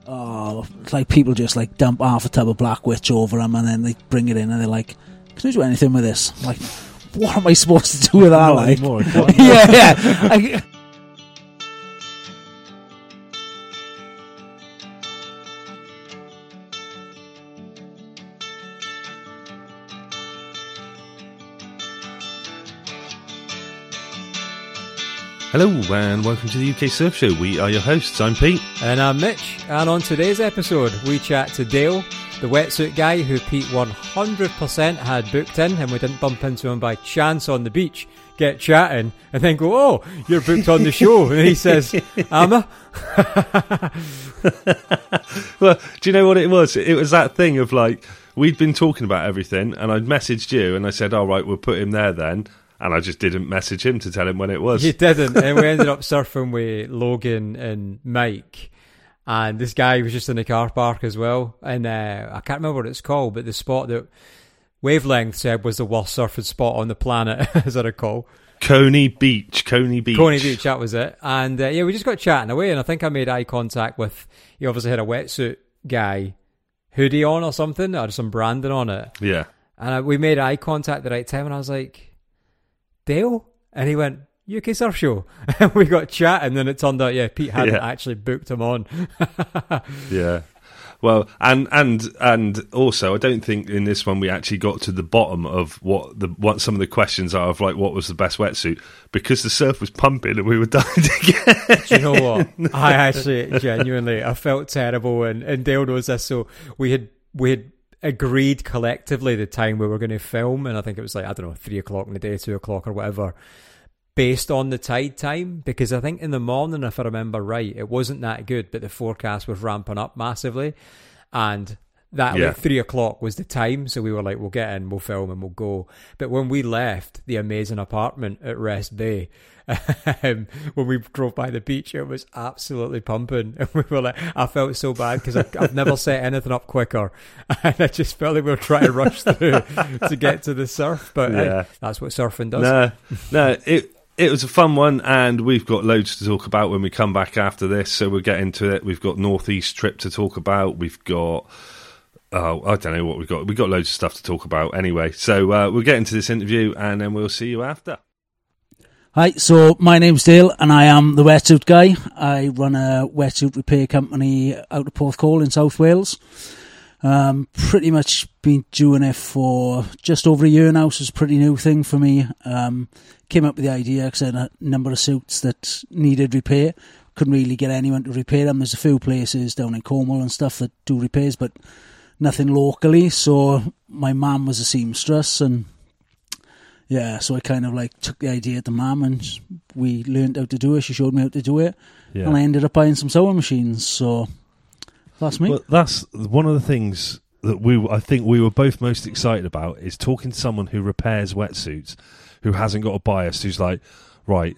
Oh, it's like people just like dump half a tub of Black Witch over them and then they bring it in and they're like, can I do anything with this? I'm like, what am I supposed to do with that? Not like, anymore, I can't. yeah. Hello and welcome to the UK Surf Show. We are your hosts. I'm Pete. And I'm Mitch. And on today's episode, we chat to Dale, the wetsuit guy who Pete 100% had booked in, and we didn't bump into him by chance on the beach, get chatting, and then go, oh, you're booked on the show. And he says, am I? Well, do you know what it was? It was that thing of like, we'd been talking about everything, and I'd messaged you, and I said, all right, we'll put him there then. And I just didn't message him to tell him when it was. You didn't, and we ended up surfing with Logan and Mike. And this guy was just in the car park as well. And I can't remember what it's called, but the spot that Wavelength said was the worst surfing spot on the planet, as I recall. Coney Beach, that was it. And yeah, we just got chatting away, and I think I made eye contact with, he obviously had a wetsuit guy hoodie on or something, or some branding on it. Yeah. And we made eye contact at the right time, and I was like, Dale? And he went, UK Surf Show. And we got chatting, and then it turned out, yeah, Pete hadn't actually booked him on. Yeah. Well, and also, I don't think in this one we actually got to the bottom of what some of the questions are of like what was the best wetsuit, because the surf was pumping and we were dying to get. Do you know what? I actually genuinely I felt terrible, and Dale knows this. So we had agreed collectively the time we were going to film, and I think it was like, I don't know, 3 o'clock in the day, 2 o'clock or whatever, based on the tide time, because I think in the morning, if I remember right, it wasn't that good, but the forecast was ramping up massively, and that like 3 o'clock was the time, so we were like, we'll get in, we'll film and we'll go. But when we left the amazing apartment at Rest Bay, when we drove by the beach, it was absolutely pumping, and we were like, I felt so bad because I've never set anything up quicker, and I just felt like we were trying to rush through to get to the surf, but that's what surfing does. No, it was a fun one, and we've got loads to talk about when we come back after this, so we'll get into it. We've got Northeast trip to talk about, we've got I don't know what we've got loads of stuff to talk about anyway, so we'll get into this interview and then we'll see you after. Hi, so my name's Dale and I am the wetsuit guy. I run a wetsuit repair company out of Porthcawl in South Wales. Pretty much been doing it for just over a year now, so it's a pretty new thing for me. Came up with the idea because I had a number of suits that needed repair. Couldn't really get anyone to repair them. There's a few places down in Cornwall and stuff that do repairs, but nothing locally. So my mum was a seamstress, and yeah, so I kind of like took the idea to Mum, and we learned how to do it. She showed me how to do it, and I ended up buying some sewing machines. So that's me. Well, that's one of the things that I think we were both most excited about, is talking to someone who repairs wetsuits, who hasn't got a bias, who's like, right,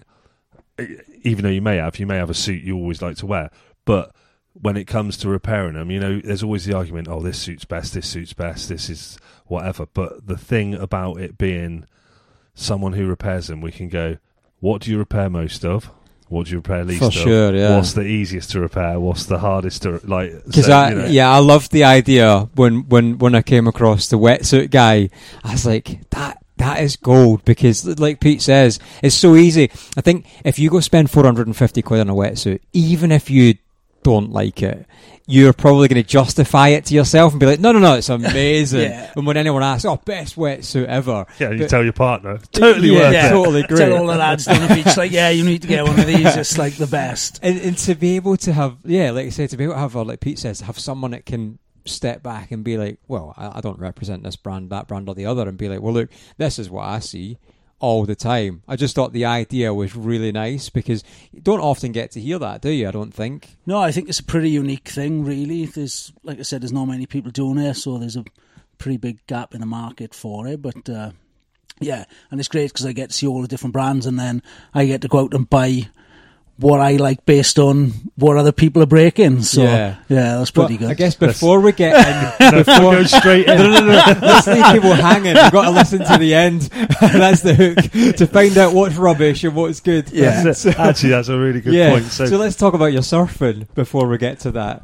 even though you may have a suit you always like to wear, but when it comes to repairing them, you know, there's always the argument, oh, this suit's best, this is whatever. But the thing about it being someone who repairs them, we can go, what do you repair most of? What do you repair least of? For sure, yeah. What's the easiest to repair? What's the hardest to, like... Because I loved the idea when I came across the wetsuit guy. I was like, that is gold, because like Pete says, it's so easy. I think if you go spend 450 quid on a wetsuit, even if you don't like it, you're probably going to justify it to yourself and be like, no, it's amazing. Yeah. And when anyone asks, best wetsuit ever. Yeah, you tell your partner, totally worth it. Totally great. Tell all the lads down the beach, like, you need to get one of these, it's like the best. And to be able to have, like you say, to be able to have, like Pete says, have someone that can step back and be like, well, I don't represent this brand, that brand or the other, and be like, well, look, this is what I see all the time. I just thought the idea was really nice, because you don't often get to hear that, do you? I don't think. No, I think it's a pretty unique thing, really. There's, like I said, there's not many people doing it, so there's a pretty big gap in the market for it. But yeah, and it's great because I get to see all the different brands, and then I get to go out and buy what I like based on what other people are breaking. So yeah that's pretty good. I guess before we get in, go straight in. No. Let's leave people hanging. You've got to listen to the end. That's the hook, to find out what's rubbish and what's good. Yeah. Actually, that's a really good point. So let's talk about your surfing before we get to that.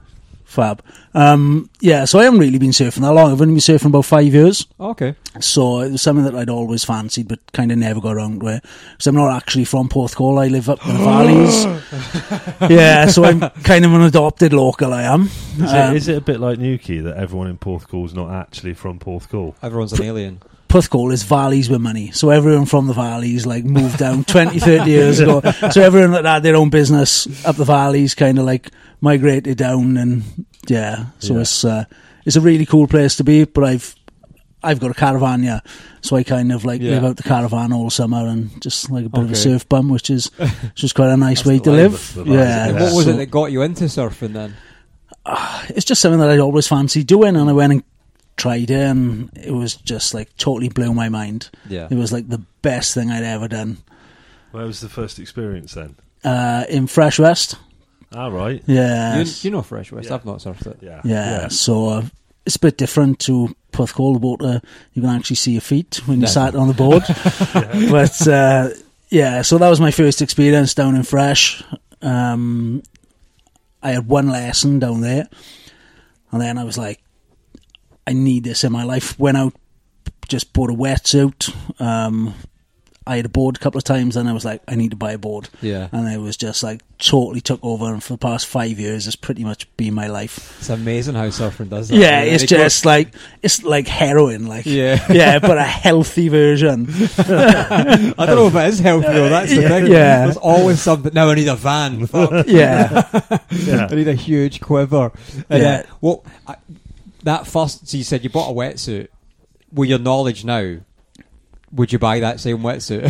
Fab. So I haven't really been surfing that long. I've only been surfing about 5 years. Okay. So it was something that I'd always fancied, but kind of never got around to it. Because I'm not actually from Porthcawl. I live up in the valleys. Yeah, so I'm kind of an adopted local, I am. Is it a bit like Newquay that everyone in Porthcawl's not actually from Porthcawl? Everyone's an alien. Porthcawl is valleys with money. So everyone from the valleys like moved down 20, 30 years ago. So everyone that had their own business up the valleys kind of like migrated down, and so it's a really cool place to be. But I've got a caravan, so I kind of like live out the caravan all summer and just like a bit of a surf bum, which is quite a nice way to live. Yeah. What was it that got you into surfing then? It's just something that I'd always fancied doing, and I went and tried it, and it was just like totally blew my mind. Yeah, it was like the best thing I'd ever done. Where was the first experience then? In Fresh West. All right. Yeah, you know Fresh West. I've not surfed it. Yeah. So it's a bit different to Porthcawl. The water, you can actually see your feet when you sat on the board. But so that was my first experience down in Fresh. I had one lesson down there, and then I was like, I need this in my life. Went out, just bought a wetsuit. I had a board a couple of times, and I was like, I need to buy a board. Yeah. And it was just like totally took over, and for the past 5 years, it's pretty much been my life. It's amazing how surfing does that. Yeah, it's just like, it's like heroin, like, but a healthy version. I don't know if it is healthy though, that's the thing. Yeah. There's always something. Now I need a van. Fuck. Yeah. I need a huge quiver. And, that first, so you said you bought a wetsuit. With your knowledge now, would you buy that same wetsuit?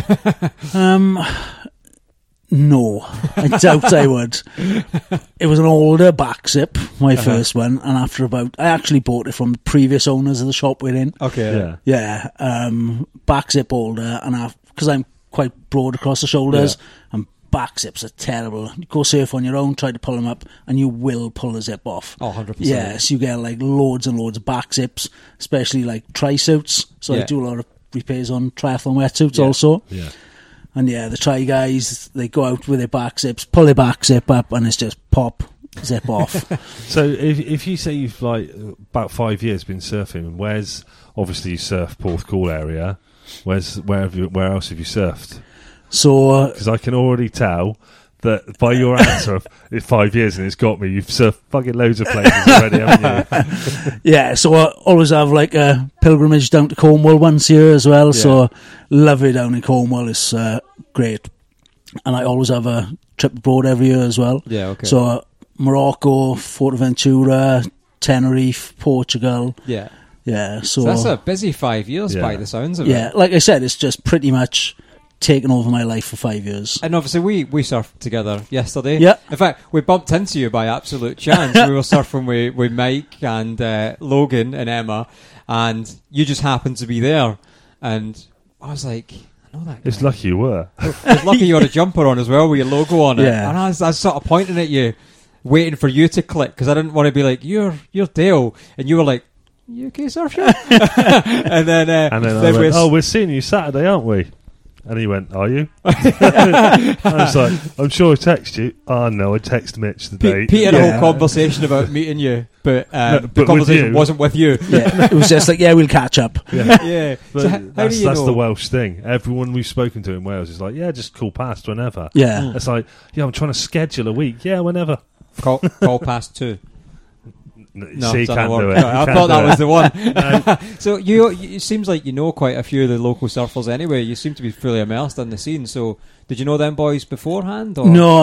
No, I doubt I would. It was an older back zip, my first one, and I actually bought it from the previous owners of the shop we're in. Okay. Yeah. Back zip older, and because I'm quite broad across the shoulders, and back zips are terrible. You go surf on your own, try to pull them up, and you will pull the zip off. Oh, 100%. Yes, you get like loads and loads of back zips, especially like tri-suits. So I do a lot of repairs on triathlon wetsuits also. Yeah. And the tri guys, they go out with their back zips, pull their back zip up, and it's just pop, zip off. So if you say you've like about 5 years been surfing, where's obviously you surf Porthcawl area, where else have you surfed? So because I can already tell that by your answer of it's 5 years and it's got me, you've surfed fucking loads of places already, haven't you? So I always have like a pilgrimage down to Cornwall once a year as well. So love it down in Cornwall. It's great, and I always have a trip abroad every year as well. Yeah, okay. So Morocco, Fuerteventura, Tenerife, Portugal. Yeah. So that's a busy 5 years by the sounds of it. Yeah, like I said, it's just pretty much taken over my life for 5 years. And obviously we surfed together yesterday. Yeah. In fact, we bumped into you by absolute chance. We were surfing with Mike and Logan and Emma, and you just happened to be there. And I was like, I know that guy. It's lucky you were. It's lucky you had a jumper on as well with your logo on it. Yeah. And I was sort of pointing at you, waiting for you to click, because I didn't want to be like, you're Dale. And you were like, you okay, surf show? and then I went, we're seeing you Saturday, aren't we? And he went, are you? I was like, I'm sure I text you. Oh, no, I text Mitch the date. Pete had a whole conversation about meeting you, but the conversation wasn't with you. Yeah. It was just like, we'll catch up. Yeah. But So how do you that's know? the Welsh thing. Everyone we've spoken to in Wales is like, just call past whenever. Yeah. It's like, I'm trying to schedule a week. Yeah, whenever. Call past 2. No, See, it can't doesn't do work. it. No, I thought that was the one. So it seems like you know quite a few of the local surfers anyway. You seem to be fully immersed in the scene. So did you know them boys beforehand? Or? No,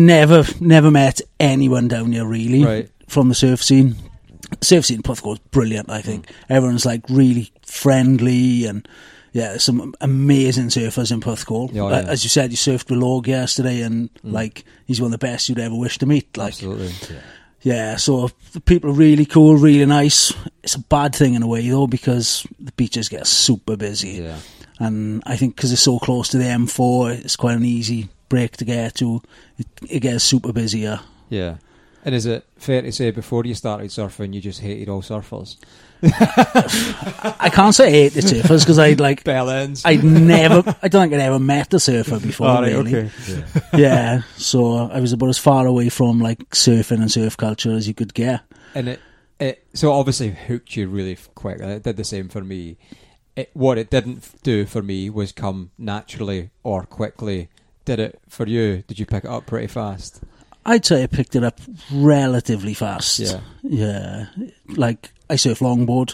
never met anyone down here really from the surf scene. Surf scene in Porthcawl is brilliant, I think. Everyone's like really friendly, and there's some amazing surfers in Porthcawl. As you said, you surfed with Log yesterday, and like he's one of the best you'd ever wish to meet. Like, absolutely. Yeah, so the people are really cool, really nice. It's a bad thing in a way, though, because the beaches get super busy. Yeah. And I think because it's so close to the M4, it's quite an easy break to get to. It gets super busy, Yeah. And is it fair to say before you started surfing, you just hated all surfers? I can't say I hated surfers because bell ends. I don't think I'd ever met a surfer before. Really. Okay. Yeah, so I was about as far away from like surfing and surf culture as you could get. And it so obviously hooked you really quick. And it did the same for me. What it didn't do for me was come naturally or quickly. Did it for you? Did you pick it up pretty fast? I'd say I picked it up relatively fast. Yeah. Like I surf longboard.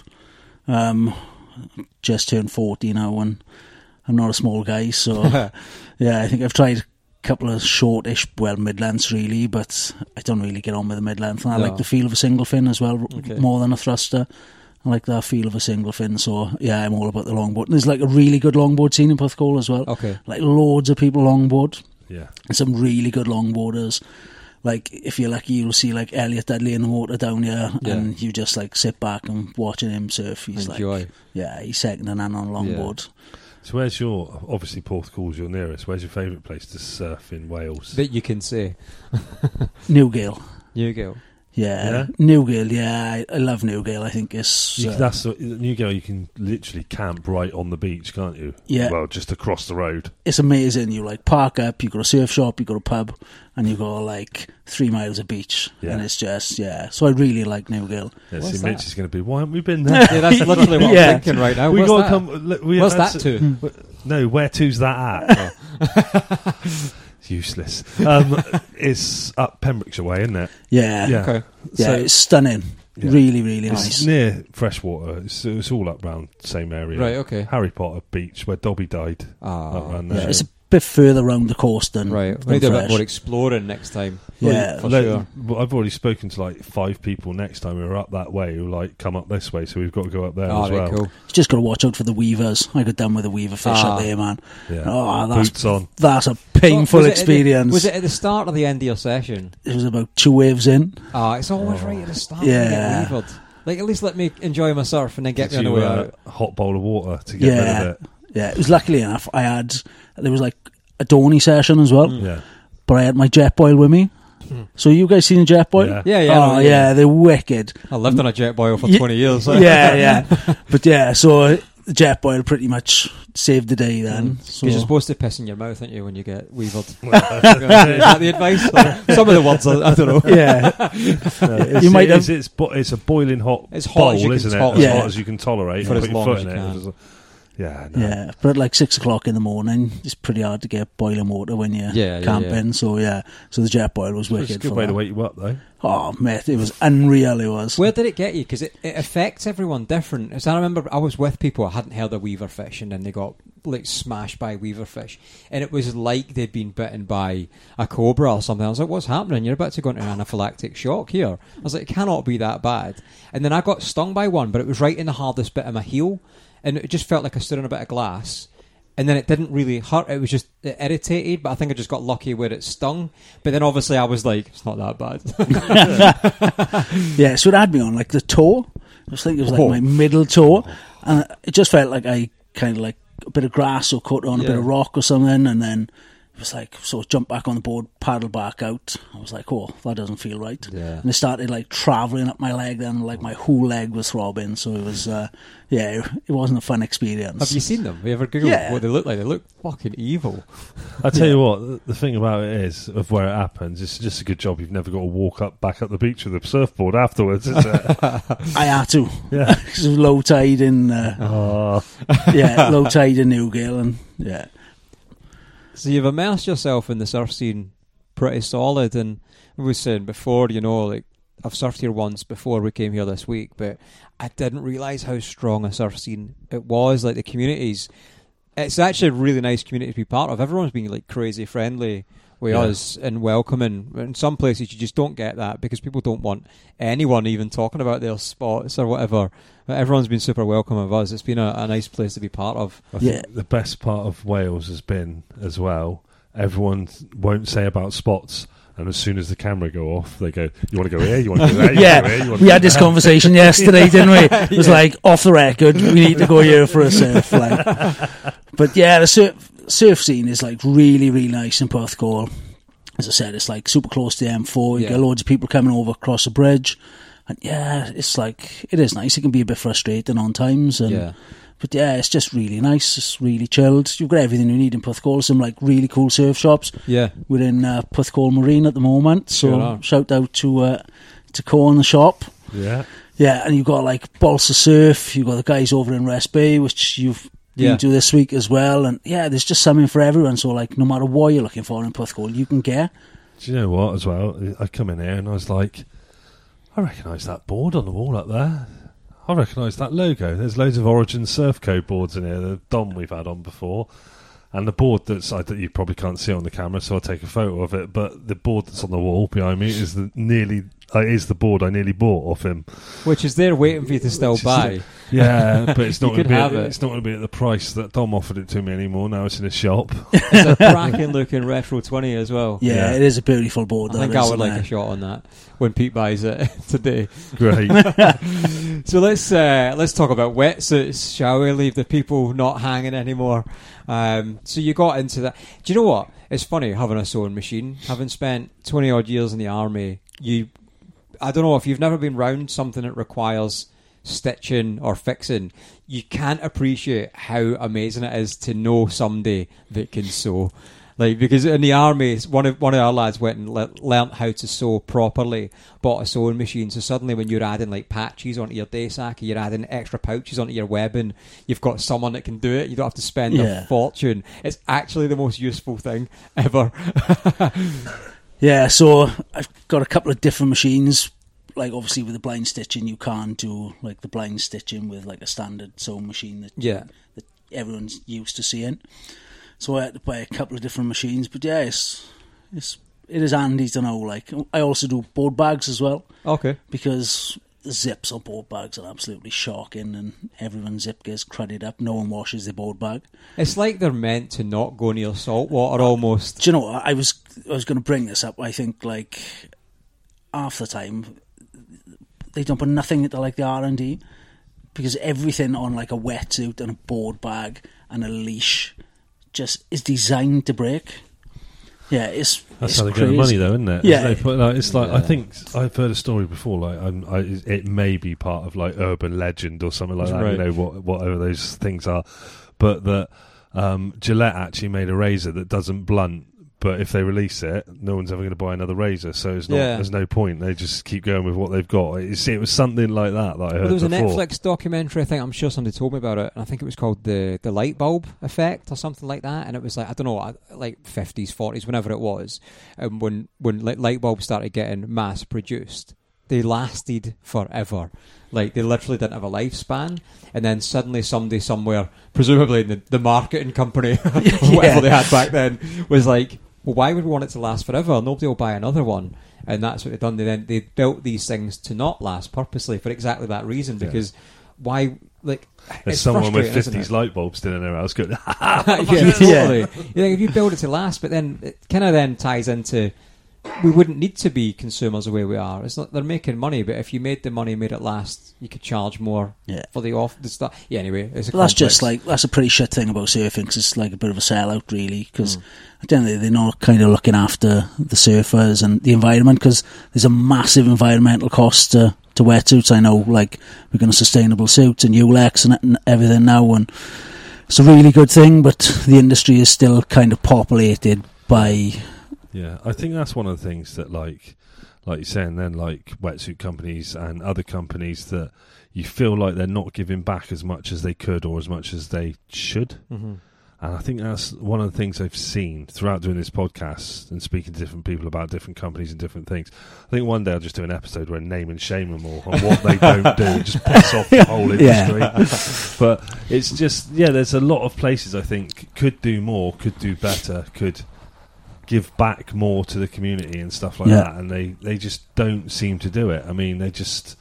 Just turned 40 now, and I'm not a small guy, so yeah, I think I've tried a couple of shortish, mid-lengths really, but I don't really get on with the mid-length. And I like the feel of a single fin as well, more than a thruster. I like that feel of a single fin, so yeah, I'm all about the longboard. And there's like a really good longboard scene in Porthcawl as well. Okay. Like loads of people longboard. Yeah. And some really good longboarders. Like, if you're lucky, you'll see, like, Elliot Dudley in the water down here, and you just, like, sit back and watching him surf. He's enjoy. He's second to none on longboard. Yeah. So where's obviously Porthcawl's your nearest, where's your favourite place to surf in Wales? That you can say. Newgale. Newgale. Yeah, Newgale. Yeah, I love Newgale. I think it's that's Newgale. You can literally camp right on the beach, can't you? Yeah. Well, just across the road. It's amazing. You like park up. You go to a surf shop. You go to a pub, and you go like 3 miles of beach, and it's just So I really like Newgale. Yeah, see, Mitch is going to be. Why haven't we been there? Yeah, that's literally what I'm thinking right now. We got to come. What's that to? No, where to's that at? Useless. It's up Pembrokeshire way, isn't it? Yeah. Okay. Yeah, it's stunning. Yeah. Really, really nice. It's near Freshwater. It's all up round the same area. Right, okay. Harry Potter Beach, where Dobby died. Yeah, it's a bit further round the coast than right. Than we need to do a Fresh. bit more exploring next time. Yeah, for sure. I've already spoken to like 5 people next time we were up that way who like come up this way, so we've got to go up there as well. Cool. You just got to watch out for the weavers. I got done with the weaver fish up there, man. Yeah. Oh, Boots on. That's a painful experience. Was it at the start or the end of your session? It was about 2 waves in. It's always right at the start. Yeah. You get weavered. Like, at least let me enjoy my surf and then get me on the way out. A hot bowl of water to get rid of it. Yeah, it was luckily enough. There was like a Donny session as well. Yeah. But I had my jet boil with me. So you guys seen a jet boil? Yeah. They're wicked. I lived on a jet boil for 20 years. So. Yeah. But so the jet boil pretty much saved the day then. So. You're supposed to piss in your mouth, aren't you, when you get weavered? Is that the advice? Some of the words, I don't know. Yeah. You might have. It's a boiling hot bowl, isn't it? As hot as you can tolerate. For as long as you can. can. Yeah, no. Yeah, but at like 6 o'clock in the morning, it's pretty hard to get boiling water when you're camping. So the jet boil was wicked. It's a good way to wake you up, though. Oh, mate, it was unreal. It was. Where did it get you? Because it affects everyone different. So I remember I was with people I hadn't heard of weaver fish, and then they got like smashed by weaver fish, and it was like they'd been bitten by a cobra or something. I was like, "What's happening? You're about to go into an anaphylactic shock here." I was like, "It cannot be that bad." And then I got stung by one, but it was right in the hardest bit of my heel. And it just felt like I stood on a bit of glass. And then it didn't really hurt. It was just irritated. But I think I just got lucky where it stung. But then obviously I was like, it's not that bad. Yeah, so it had me on like the toe. I was thinking it was like my middle toe. And it just felt like I kind of like a bit of grass or cut on a bit of rock or something. And then it was like, so jump back on the board, paddle back out. I was like, oh, that doesn't feel right. Yeah. And it started like travelling up my leg then, like my whole leg was throbbing. So it was, it wasn't a fun experience. Have you seen them? Have you ever Googled what they look like? They look fucking evil. I tell you what, the thing about it is, of where it happens, it's just a good job you've never got to walk back up the beach with a surfboard afterwards, is it? I had to. Yeah. Because it was low tide in, low tide in Newgale and, So you've immersed yourself in the surf scene pretty solid, and we were saying before, like I've surfed here once before we came here this week, but I didn't realise how strong a surf scene it was. Like the communities, it's actually a really nice community to be part of. Everyone's being like crazy friendly with us and welcoming. In some places you just don't get that because people don't want anyone even talking about their spots or whatever. But everyone's been super welcome of us. It's been a nice place to be part of. I think the best part of Wales has been, as well, everyone won't say about spots, and as soon as the camera go off, they go, you want to go here, you want to go there, we had this conversation yesterday, didn't we? It was like, off the record, we need to go here for a surf. Like. But yeah, the surf scene is like really, really nice in Porthcawl. as I said, it's like super close to the M4. You Yeah. get loads of people coming over across the bridge. And yeah, it's like, it is nice. It can be a bit frustrating on times. But yeah, it's just really nice. It's really chilled. You've got everything you need in Puthcall. Some like really cool surf shops. Yeah. We're in Puthcall Marine at the moment. So Sure are. shout out to Co in the shop. Yeah. Yeah, and you've got like Balsa Surf. You've got the guys over in Rest Bay, which you've been to this week as well. And yeah, there's just something for everyone. So like, no matter what you're looking for in Puthcall, you can get. Do you know what, as well? I come in here and I was like, I recognise that board on the wall up there. I recognise that logo. There's loads of Origin Surf Code boards in here. The Dom we've had on before. And the board that you probably can't see on the camera, so I'll take a photo of it. But the board that's on the wall behind me is the board I nearly bought off him. Which is there waiting for you to still buy. Yeah, but it's not You going to could be. have it. It's not going to be at the price that Dom offered it to me anymore. Now it's in a shop. It's a cracking looking Retro 20 as well. Yeah, it is a beautiful board. I think I would like a shot on that when Pete buys it today. Great. So let's talk about wetsuits, shall we? Leave the people not hanging anymore. So you got into that. Do you know what? It's funny having a sewing machine. Having spent 20 odd years in the army, I don't know if you've never been round something that requires stitching or fixing, you can't appreciate how amazing it is to know somebody that can sew. Like, because in the army, one of our lads went and learnt how to sew properly, bought a sewing machine. So suddenly, when you're adding like patches onto your day sack, or you're adding extra pouches onto your webbing, you've got someone that can do it. You don't have to spend a fortune. It's actually the most useful thing ever. Yeah, so I've got a couple of different machines. Like, obviously, with the blind stitching, you can't do like the blind stitching with like a standard sewing machine that everyone's used to seeing. So I had to buy a couple of different machines. But yeah, it is handy to know. Like, I also do board bags as well. Okay. Because the zips on board bags are absolutely shocking, and everyone's zip gets cruddied up. No one washes their board bag. It's like they're meant to not go near salt water almost. Do you know what? I was going to bring this up. I think like half the time they don't put nothing into like the R&D, because everything on like a wetsuit and a board bag and a leash just is designed to break. Yeah, That's how they get the money, though, isn't it? Yeah, it's like I think I've heard a story before. Like, it may be part of like urban legend or something like that. Right. You know, whatever those things are, but that Gillette actually made a razor that doesn't blunt. But if they release it, no one's ever going to buy another razor. So it's not. There's no point. They just keep going with what they've got. You see, it was something like that I heard There was before. a Netflix documentary, I think, I'm sure somebody told me about it, and I think it was called the light bulb effect or something like that, and it was like, I don't know, like 50s, 40s, whenever it was, and when light bulbs started getting mass produced, they lasted forever. Like, they literally didn't have a lifespan, and then suddenly somebody somewhere, presumably in the marketing company, whatever they had back then, was like, well, why would we want it to last forever? Nobody will buy another one. And that's what they've done. They built these things to not last purposely for exactly that reason. Because why? Like, there's it's someone with frustrating, 50s light bulbs still in their house. Good. yeah, totally. Yeah, if you build it to last, but then it kind of then ties into, we wouldn't need to be consumers the way we are. It's not, they're making money, but if you made the money, made it last, you could charge more for the stuff. Yeah, anyway, it's a that's just like, that's a pretty shit thing about surfing, 'cause it's like a bit of a sellout, really, because at the end of the day, they're not kind of looking after the surfers and the environment, because there's a massive environmental cost to wetsuits. I know, like, we're going to sustainable suits and Ulex and everything now, and it's a really good thing, but the industry is still kind of populated by... Yeah, I think that's one of the things that, like you're saying then, like wetsuit companies and other companies, that you feel like they're not giving back as much as they could or as much as they should. Mm-hmm. And I think that's one of the things I've seen throughout doing this podcast and speaking to different people about different companies and different things. I think one day I'll just do an episode where I name and shame them all on what they don't do. It just piss off the whole industry. But it's just, there's a lot of places I think could do more, could do better, could give back more to the community and stuff like that, and they just don't seem to do it. I mean, it's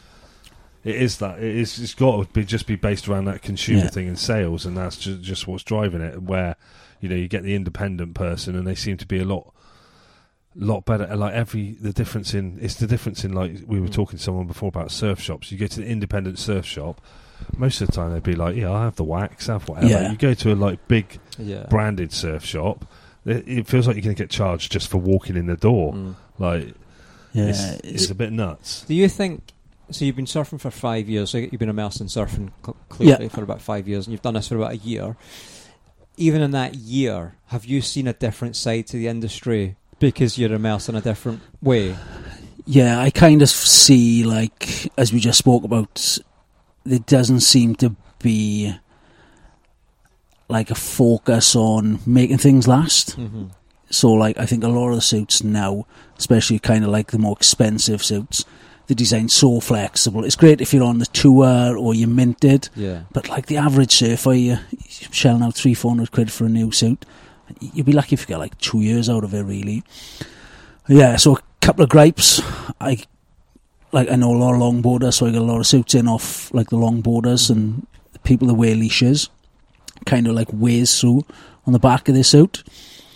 got to be based around that consumer thing and sales, and that's just what's driving it, where you get the independent person and they seem to be a lot better. Like the difference in like, we were talking to someone before about surf shops. You go to the independent surf shop, most of the time they'd be like, I have the wax, I have whatever. You go to a like big branded surf shop, it feels like you're going to get charged just for walking in the door. Like, Yeah, it's a bit nuts. Do you think? So you've been surfing for 5 years. So you've been immersed in surfing clearly for about 5 years, and you've done this for about a year. Even in that year, have you seen a different side to the industry because you're immersed in a different way? Yeah, I kind of see, like, as we just spoke about, there doesn't seem to be like a focus on making things last. Mm-hmm. So, like, I think a lot of the suits now, especially kind of like the more expensive suits, the design's so flexible. It's great if you're on the tour or you're minted, but like the average surfer, you're shelling out £300-400 for a new suit. You'd be lucky if you get like 2 years out of it, really. Yeah, so a couple of gripes. I know a lot of longboarders, so I got a lot of suits in off like the longboarders and the people that wear leashes, kind of like whiz through on the back of their suit.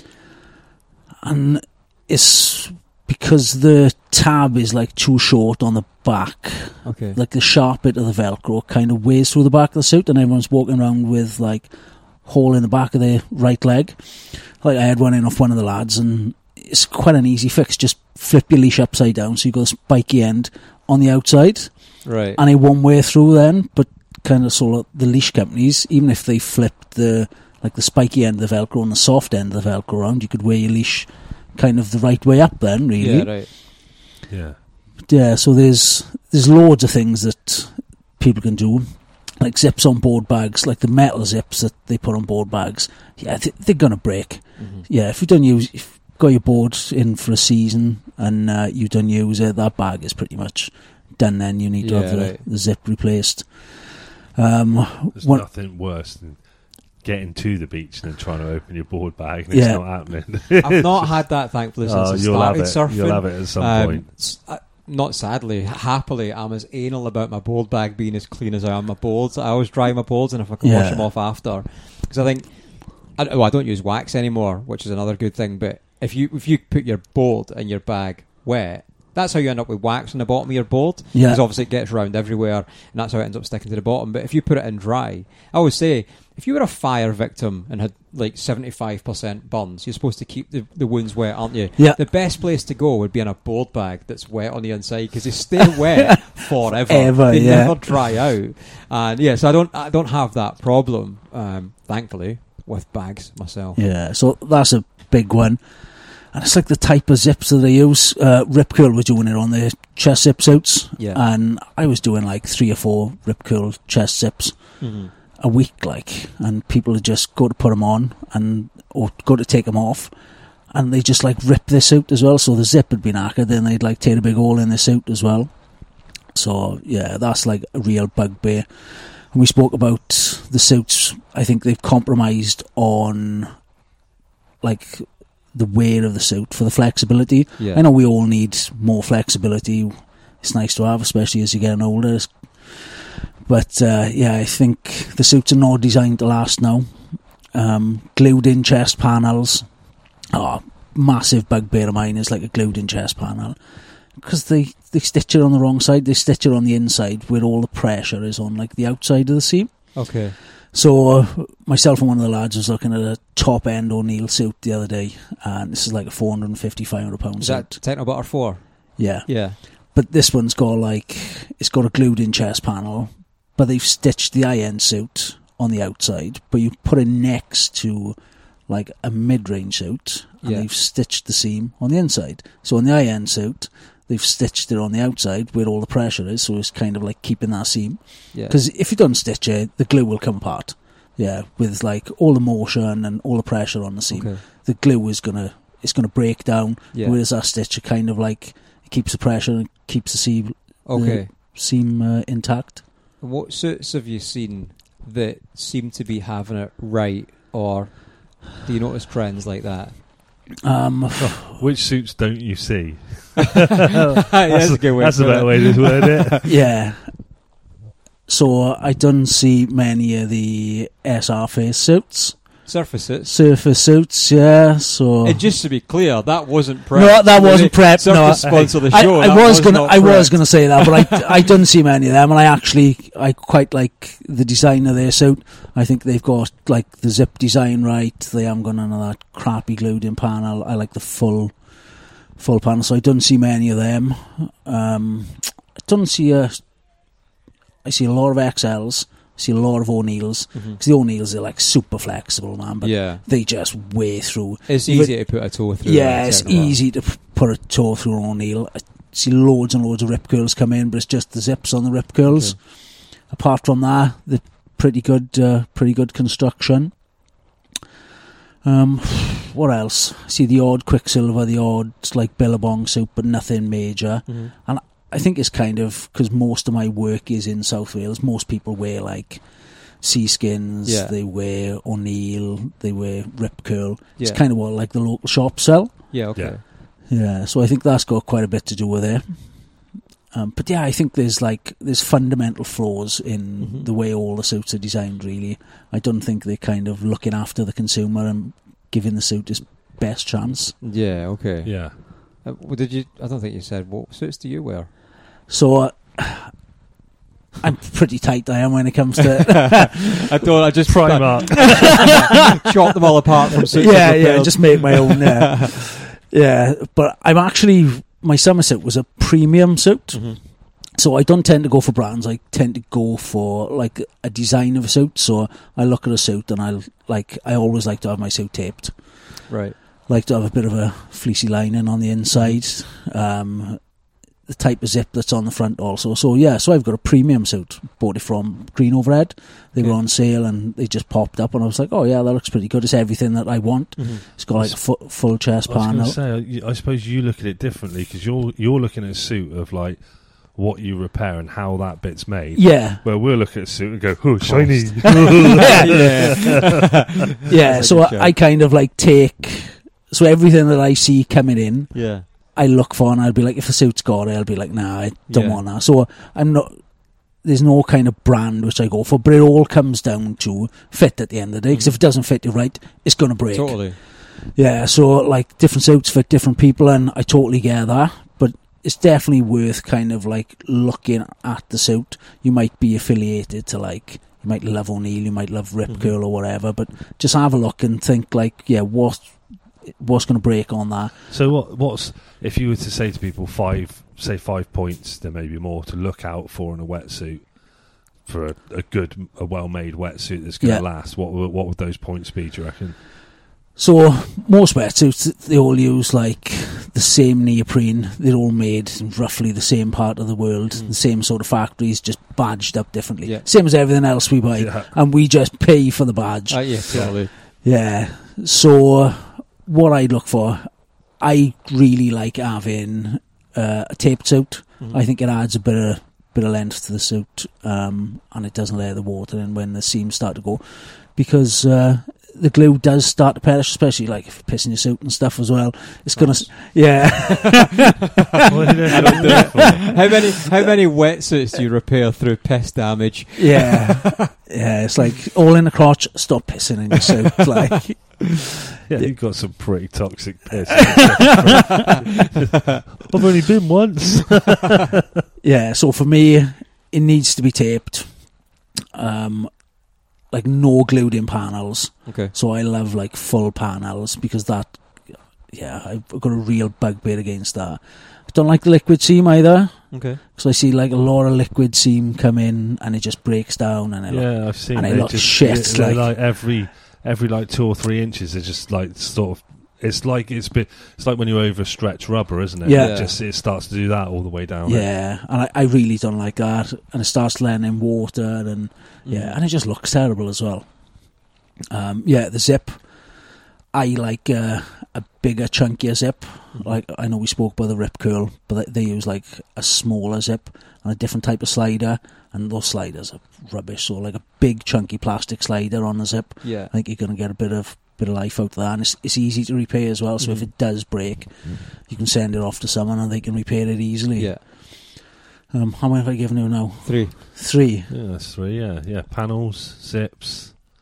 And it's because the tab is like too short on the back. Okay. Like the sharp bit of the Velcro kind of whiz through the back of the suit, and everyone's walking around with like hole in the back of their right leg. Like I had one in off one of the lads, and it's quite an easy fix. Just flip your leash upside down so you got the spiky end on the outside. Right. And it won't wear through then, but kind of sort of the leash companies, even if they flipped the spiky end of the Velcro and the soft end of the Velcro around, you could wear your leash kind of the right way up then, really. Yeah, right. Yeah. Yeah, so there's loads of things that people can do, like zips on board bags, like the metal zips that they put on board bags. Yeah, they're going to break. Mm-hmm. Yeah, if you've got your board in for a season and you don't use it, that bag is pretty much done then. You need to have the zip replaced. There's nothing worse than getting to the beach and then trying to open your board bag and it's not happening. I've not had that, thankfully, since I started surfing. You'll have it at some point. Not sadly, happily, I'm as anal about my board bag being as clean as I am my boards. I always dry my boards, and if I can wash them off after, because I think I don't use wax anymore, which is another good thing. But if you put your board and your bag wet, that's how you end up with wax on the bottom of your board. Because obviously it gets around everywhere, and that's how it ends up sticking to the bottom. But if you put it in dry, I always say, if you were a fire victim and had like 75% burns, you're supposed to keep the wounds wet, aren't you? Yeah. The best place to go would be in a board bag that's wet on the inside, because they stay wet forever. They never dry out. And so I don't have that problem, thankfully, with bags myself. Yeah, so that's a big one. And it's like the type of zips that they use. Rip Curl was doing it on their chest zip suits. Yeah. And I was doing like 3 or 4 Rip Curl chest zips a week, like, and people would just go to put them on or go to take them off, and they just like rip their suit as well. So the zip had been knackered, then they'd like tear a big hole in the suit as well. So yeah, that's like a real bugbear. And we spoke about the suits. I think they've compromised on like the wear of the suit for the flexibility. I know we all need more flexibility. It's nice to have, especially as you're getting older. But I think the suits are not designed to last now. Glued in chest panels. Massive bugbear of mine is like a glued in chest panel, because they stitch it on the wrong side. They stitch it on the inside where all the pressure is on like the outside of the seam. Okay. So myself and one of the lads was looking at a top end O'Neill suit the other day, and this is like a £450-500 suit. Is that Techno Butter 4? Yeah. Yeah. But this one's got it's got a glued in chest panel, but they've stitched the high-end suit on the outside, but you put it next to like a mid-range suit, and they've stitched the seam on the inside. So on the high-end suit, they've stitched it on the outside where all the pressure is, so it's kind of like keeping that seam. Because if you don't stitch it, the glue will come apart. Yeah, with like all the motion and all the pressure on the seam, the glue is gonna break down. Whereas that stitch, kind of like it keeps the pressure and keeps the seam intact. And what suits have you seen that seem to be having it right, or do you notice trends like that? Which suits don't you see? That's a good way. That's a better way to word it. Yeah. So I don't see many of the SR face suits. Surface suits. Surface suits, yeah. So And just to be clear, that wasn't prep. no, that wasn't prep. No, Surface sponsor the show. I was gonna say that, but I didn't see many of them, and I quite like the design of their suit. I think they've got like the zip design right. They haven't got none of that crappy glued in panel. I like the full panel, so I don't see many of them. I see a lot of XLs. I see a lot of O'Neills, because the O'Neills are like super flexible, man, but they just weigh through. It's easy to put a toe through. Yeah, it's easy to put a toe through an O'Neill. I see loads and loads of rip curls come in, but it's just the zips on the rip curls. Okay. Apart from that, they're pretty good construction. What else? I see the odd Quicksilver, the odd like Billabong suit, but nothing major. And I think it's kind of because most of my work is in South Wales. Most people wear like Seaskins, they wear O'Neill, they wear Rip Curl. It's kind of what like the local shops sell. Yeah, okay. Yeah, so I think that's got quite a bit to do with it. But yeah, I think there's fundamental flaws in the way all the suits are designed, really. I don't think they're kind of looking after the consumer and giving the suit its best chance. Yeah, okay. Yeah. I don't think you said, what suits do you wear? So I'm pretty tight, I am, when it comes to I just Primark. chop them all apart from suits. Yeah, just make my own. Yeah, but I'm actually, my summer suit was a premium suit. So I don't tend to go for brands. I tend to go for like a design of a suit. So I look at a suit and I always like to have my suit taped. Right. Like to have a bit of a fleecy lining on the inside. The type of zip that's on the front also. So I've got a premium suit. Bought it from Green Overhead. They were on sale and they just popped up and I was like, oh yeah, that looks pretty good. It's everything that I want. It's got like a full chest panel. I was going to say, I suppose you look at it differently because you're looking at a suit of like what you repair and how that bit's made. Yeah. Where we'll look at a suit and go, oh, shiny. Yeah. So I kind of like so everything that I see coming in, I look for, and I'll be like, if the suit's got it, I'll be like, nah, I don't want that. So there's no kind of brand which I go for, but it all comes down to fit at the end of the day, because if it doesn't fit you right, it's going to break. Totally. Yeah, so like different suits fit different people, and I totally get that, but it's definitely worth kind of like looking at the suit. You might be affiliated to like, you might love O'Neill, you might love Rip Curl or whatever, but just have a look and think like, what's going to break on that. So what's if you were to say to people 5 points, there may be more to look out for in a wetsuit, for a well-made wetsuit that's going to last, what would those points be, do you reckon? So most wetsuits, they all use like the same neoprene. They're all made in roughly the same part of the world, the same sort of factories, just badged up differently. Same as everything else we buy, and we just pay for the badge. Yeah, totally. Yeah. So what I look for, I really like having a taped suit. I think it adds a bit of length to the suit, and it doesn't let the water in when the seams start to go, because the glue does start to perish, especially like if you're pissing your suit and stuff as well. It's gonna, How many wetsuits do you repair through piss damage? Yeah, it's like all in the crotch. Stop pissing in your suit, like. Yeah, you've got some pretty toxic piss. I've only been once. Yeah, so for me, it needs to be taped. Like no glued in panels. Okay. So I love like full panels, because I've got a real bugbear against that. I don't like the liquid seam either. Okay. Because I see like a lot of liquid seam come in and it just breaks down and I've seen and it. It looks shit. Like every like 2 or 3 inches, it's just like sort of. It's like when you overstretch rubber, isn't it? Yeah. It starts to do that all the way down. Yeah, and I really don't like that. And it starts letting in water, and and it just looks terrible as well. The zip, I like a bigger, chunkier zip. Like, I know we spoke about the Rip Curl, but they use like a smaller zip and a different type of slider, and those sliders are rubbish. So like a big, chunky plastic slider on the zip, I think you're going to get a bit of life out of that, and it's easy to repair as well. So if it does break, you can send it off to someone and they can repair it easily. Yeah. How many have I given you now? 3. 3. Yeah, that's 3. Yeah. Panels, zips,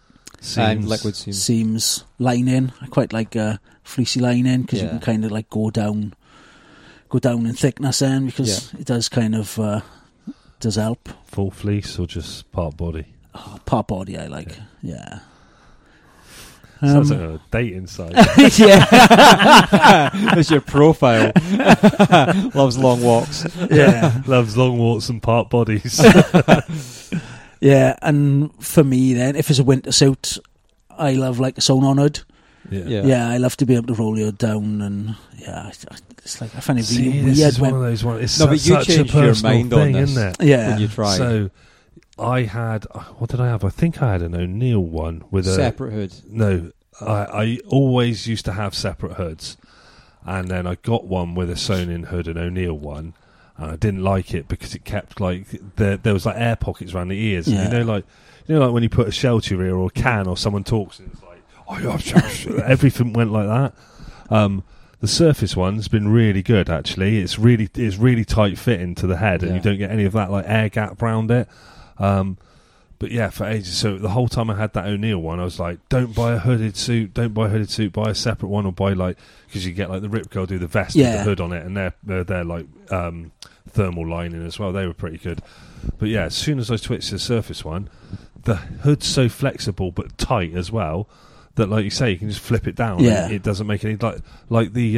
And liquid seams. Seams lining. I quite like fleecy lining because you Yeah. can kind of like go down in thickness then, because it does kind of does help. Full fleece or just part body? Part body I like. Yeah. Sounds like a dating site. Yeah. That's your profile. Loves long walks. Yeah. Loves long walks and part bodies. Yeah, and for me then, if it's a winter suit, I love like a sewn-on hood. Yeah, I love to be able to roll your hood down, and it's like I find it really this weird is one of those ones. It's No, but you such a changed your personal mind on thing, this. isn't it? Yeah. When you try. So I had, what did I have? I think I had an O'Neill one with a separate hood. No, I always used to have separate hoods, and then I got one with a sewn-in hood, an O'Neill one, and I didn't like it because it kept like there was like air pockets around the ears. Yeah. And you know, like when you put a shell to your ear or a can or someone talks and it's like, everything went like that. The Surface one's been really good actually. It's really tight fitting to the head, and you don't get any of that like air gap around it. But yeah, for ages. So the whole time I had that O'Neill one, I was like, don't buy a hooded suit, buy a separate one, or buy like, because you get like the Rip Curl do the vest with the hood on it, and they're like thermal lining as well. They were pretty good. But yeah, as soon as I switched to the Surface one, the hood's so flexible but tight as well that, like you say, you can just flip it down. Yeah. And it doesn't make any like the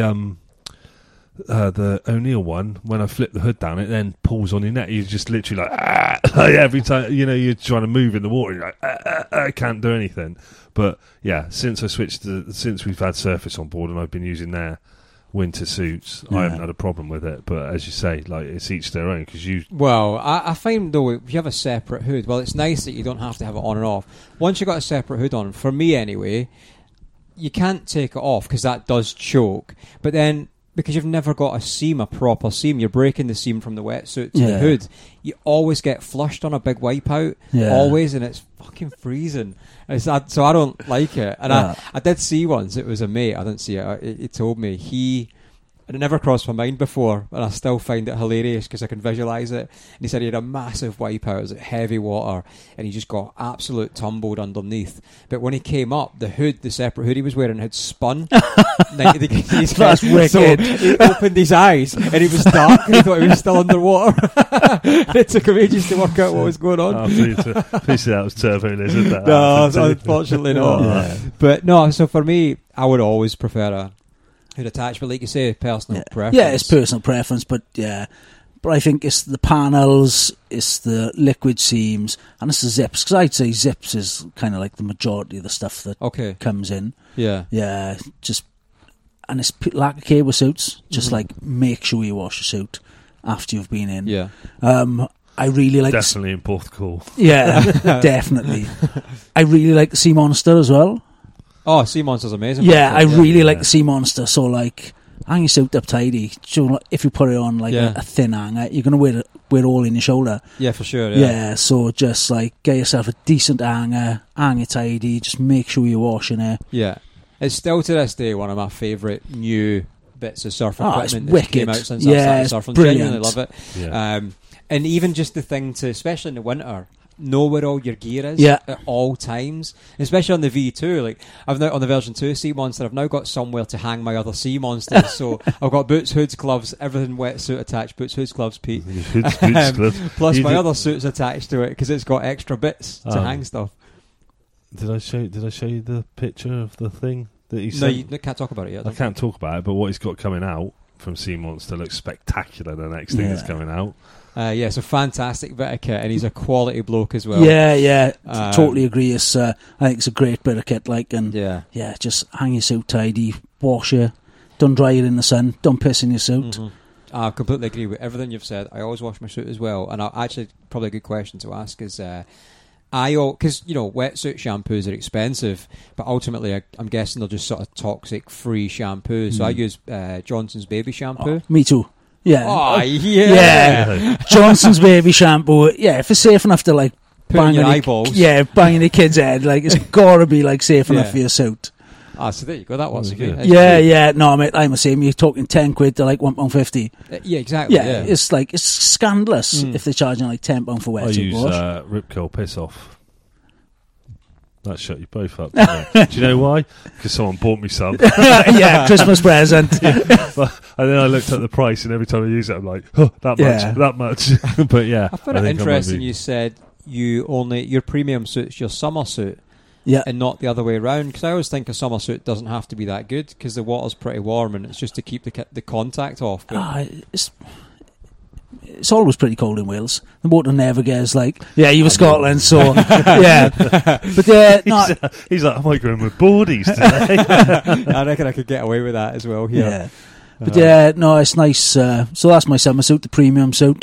O'Neill one. When I flip the hood down, it then pulls on your neck. You're just literally like every time you're trying to move in the water. You're like I can't do anything. But yeah, since we've had Surface on board and I've been using their winter suits, I haven't had a problem with it. But as you say, like it's each their own because you. Well, I find though if you have a separate hood, well, it's nice that you don't have to have it on and off. Once you've got a separate hood on, for me anyway, you can't take it off because that does choke. But then, because you've never got a proper seam, you're breaking the seam from the wetsuit to the hood. You always get flushed on a big wipeout, always, and it's fucking freezing. So I don't like it. And I did see once, it was a mate, I didn't see it, he told me, and it never crossed my mind before, and I still find it hilarious because I can visualise it. And he said he had a massive wipeout, it was like heavy water, and he just got absolute tumbled underneath. But when he came up, the separate hood he was wearing had spun 90 degrees. That's wicked. So he opened his eyes, and it was dark, and he thought he was still underwater. It took him ages to work out what was going on. Please say that was Turbo Lizard. No, unfortunately not. Yeah. But no, so for me, I would always prefer a hood attached, but like you say, personal preference. Yeah, it's personal preference, but I think it's the panels, it's the liquid seams, and it's the zips, because I'd say zips is kind of like the majority of the stuff that comes in. Yeah. And it's like a cable suits, just like make sure you wash your suit after you've been in. Yeah. I really like definitely in Porthcawl. Yeah, definitely. I really like the Sea Monster as well. Oh, Sea Monster's amazing. Yeah, I really like the Sea Monster. So, like, hang your suit up tidy. So, if you put it on like a thin hanger, you're going to wear it all in your shoulder. Yeah, for sure. Yeah, so just like get yourself a decent hanger, hang it tidy. Just make sure you're washing it. Yeah, it's still to this day one of my favourite new bits of surf it's equipment that wicked. came out since I started surfing. Brilliant. Genuinely love it. Yeah. And even just the thing to, especially in the winter, know where all your gear is at all times, especially on the V2. Like I've now on the version 2 Sea Monster, I've now got somewhere to hang my other Sea Monsters. So I've got boots, hoods, gloves, everything wetsuit attached. Boots, hoods, gloves, Pete. Gloves. Plus my other suits attached to it because it's got extra bits to hang stuff. Did I show you the picture of the thing that he No, sent? you can't talk about it yet. I can't talk about it, but what he's got coming out from Sea Monster looks spectacular. The next thing that's coming out. It's a fantastic bit of kit, and he's a quality bloke as well. Yeah, totally agree. It's I think it's a great bit of kit. Like, and just hang your suit tidy, wash it, don't dry it in the sun, don't piss in your suit. Mm-hmm. I completely agree with everything you've said. I always wash my suit as well, and actually, probably a good question to ask is, because wetsuit shampoos are expensive, but ultimately, I'm guessing they're just sort of toxic-free shampoos. So I use Johnson's baby shampoo. Me too. Yeah. Oh, yeah. Johnson's baby shampoo. Yeah, if it's safe enough to like bang your eyeballs. Yeah, banging the kid's head. Like it's gotta be like safe enough for your suit. So there you go. That was good. Yeah. No, mate, I'm the same. You're talking £10 to like £1.50. Yeah, exactly. Yeah, it's like it's scandalous if they're charging like £10 for wetsuit wash. I use Rip Curl Piss Off. That shut you both up. Do you know why? Because someone bought me some. Yeah, Christmas present. And then I looked at the price, and every time I use it, I'm like, oh, that much. But yeah, I found it interesting. You said your premium suit's your summer suit. Yeah. And not the other way around, because I always think a summer suit doesn't have to be that good because the water's pretty warm and it's just to keep the contact off. It's always pretty cold in Wales. The water never gets you were Scotland, so yeah. But he's like, I might go in with boardies today. I reckon I could get away with that as well here. Yeah. But it's nice. So that's my summer suit, the premium suit.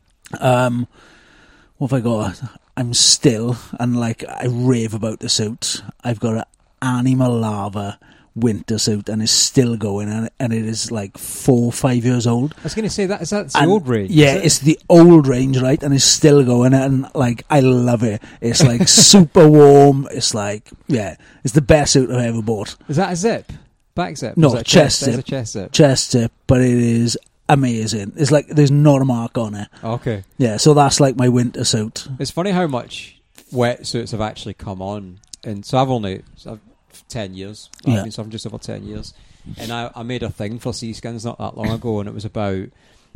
What have I got? I'm still, and I rave about the suit. I've got an Animal Lava winter suit, and it's still going, and it is 4 or 5 years old. I was going to say that's the old range. Yeah, it's the old range, right? And it's still going, and I love it. It's super warm. It's it's the best suit I've ever bought. Is that a zip? Back zip? No, chest zip. It's a chest zip. Chest zip, but it is amazing. It's there's not a mark on it. Okay. Yeah, so that's my winter suit. It's funny how much wetsuits have actually come on, and so I've 10 years. Yeah. So I'm just over 10 years, and I made a thing for Seaskins not that long ago, and it was about.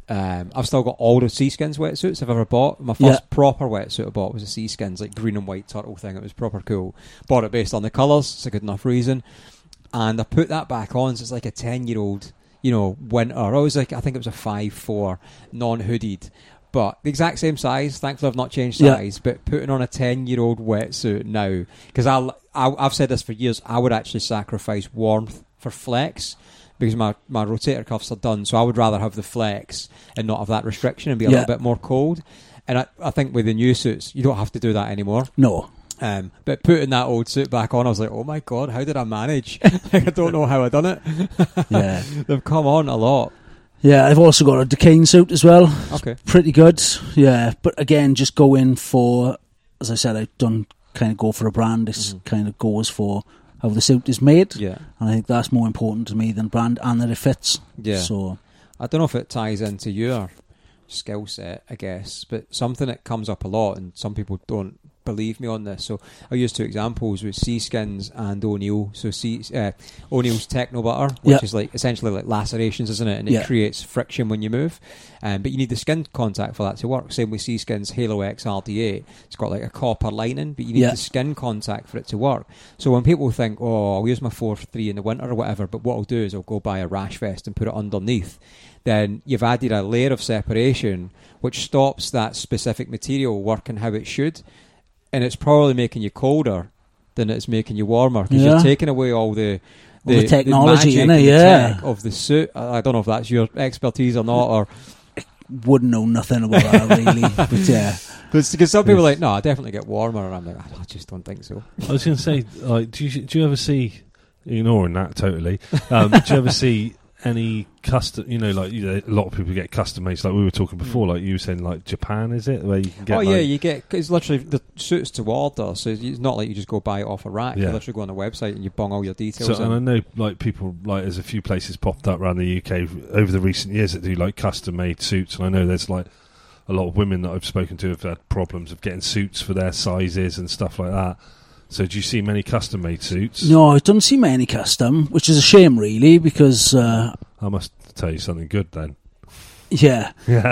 I've still got all the Seaskins wetsuits I've ever bought. My first proper wetsuit I bought was a Seaskins green and white turtle thing. It was proper cool. Bought it based on the colours. It's a good enough reason, and I put that back on. So it's like a 10-year-old. Winter. I think it was a 5'4", non-hooded, but the exact same size. Thankfully, I've not changed size. But putting on a 10-year-old wetsuit now, because I've said this for years, I would actually sacrifice warmth for flex because my rotator cuffs are done. So I would rather have the flex and not have that restriction and be a little bit more cold. And I think with the new suits, you don't have to do that anymore. No. But putting that old suit back on, I was like, oh my God, how did I manage? I don't know how I done it. Yeah. They've come on a lot. Yeah, I've also got a Decane suit as well. Okay. Pretty good. Yeah, but again, just go in for, as I said, I don't kind of go for a brand. This kind of goes for how the suit is made. Yeah. And I think that's more important to me than brand and that it fits. Yeah. So I don't know if it ties into your skill set, I guess, but something that comes up a lot, and some people don't believe me on this. So I'll use two examples with Seaskins and O'Neill. So O'Neill's Techno Butter, which is essentially like lacerations, isn't it? And it creates friction when you move. But you need the skin contact for that to work. Same with Seaskin's Halo X RD8. It's got a copper lining, but you need the skin contact for it to work. So when people think, I'll use my 4-3 in the winter or whatever, but what I'll do is I'll go buy a rash vest and put it underneath, then you've added a layer of separation which stops that specific material working how it should. And it's probably making you colder than it's making you warmer because you're taking away all the technology in it, tech of the suit. I don't know if that's your expertise or not, or wouldn't know nothing about that really. But yeah, because some people are like, no, I definitely get warmer, and I'm like, I just don't think so. I was going to say, do you ever see, ignoring that totally, do you ever see any custom, a lot of people get custom made, like we were talking before, like you were saying, Japan, is it, where you can get you get, it's literally the suits to order, so it's not like you just go buy it off a rack. You literally go on the website and you bung all your details in. And I know people, there's a few places popped up around the UK over the recent years that do custom made suits, and I know there's a lot of women that I've spoken to have had problems of getting suits for their sizes and stuff like that. So do you see many custom-made suits? No, I don't see many custom, which is a shame, really, because... I must tell you something good, then. Yeah.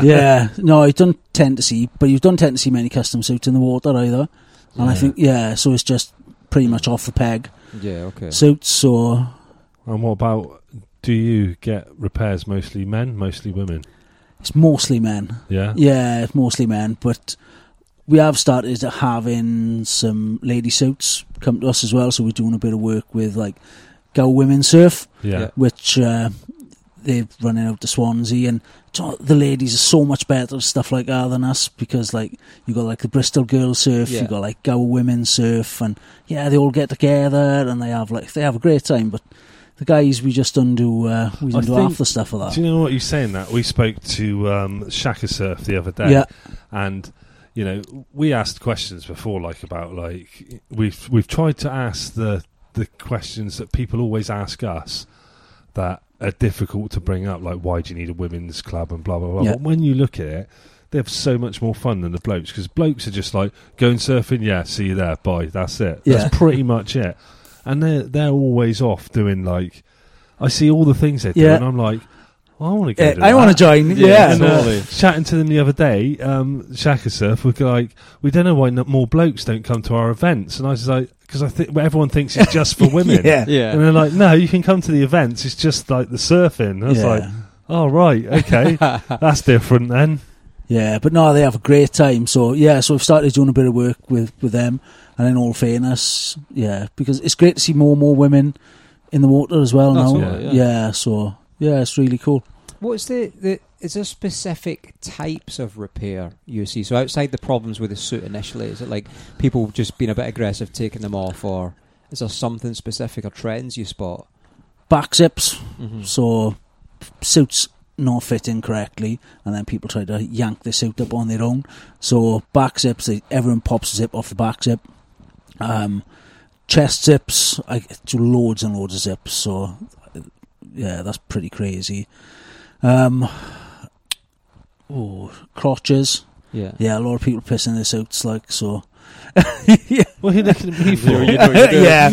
No, I don't tend to see... But you don't tend to see many custom suits in the water, either. And I think, so it's just pretty much off the peg. Yeah, okay. Suits, so... And what about... Do you get repairs mostly men, mostly women? It's mostly men. Yeah? Yeah, it's mostly men, but... We have started having some lady suits come to us as well, so we're doing a bit of work with Go Women Surf, which they're running out to Swansea, and the ladies are so much better at stuff like that than us, because you got the Bristol Girls Surf, you got Go Women Surf, and they all get together and they have a great time. But the guys, we just don't do half the stuff of that. Do you know what you're saying? That we spoke to Shaka Surf the other day, and. We asked questions before, about we've tried to ask the questions that people always ask us that are difficult to bring up, why do you need a women's club and blah blah blah. But when you look at it, they have so much more fun than the blokes, because blokes are just like, going surfing, yeah, see you there, bye, that's it. Yeah. That's pretty much it. And they're always off doing, like, I see all the things they do, Yeah. and I'm like, well, I want to go do I that. want to join. Yeah. And, totally. chatting to them the other day, Shaka Surf were like, we don't know why more blokes don't come to our events. And I was like, because I think everyone thinks it's just for women. Yeah. And they're like, no, you can come to the events. It's just like the surfing. I was like, oh, right, okay. That's different then. Yeah, but no, they have a great time. So yeah, so we've started doing a bit of work with them, and in all fairness, yeah, because it's great to see more and more women in the water as well now. Totally, yeah, so yeah, it's really cool. What's is there specific types of repair you see? So outside the problems with the suit initially, is it like people just being a bit aggressive, taking them off, or is there something specific or trends you spot? Back zips, Mm-hmm. so suits not fitting correctly, and then people try to yank the suit up on their own. So back zips, everyone pops a zip off the back zip. Chest zips, I do loads and loads of zips. So yeah, that's pretty crazy. Crotches. Yeah. Yeah, a lot of people pissing their suits, like, so. What are you looking at me for? Yeah.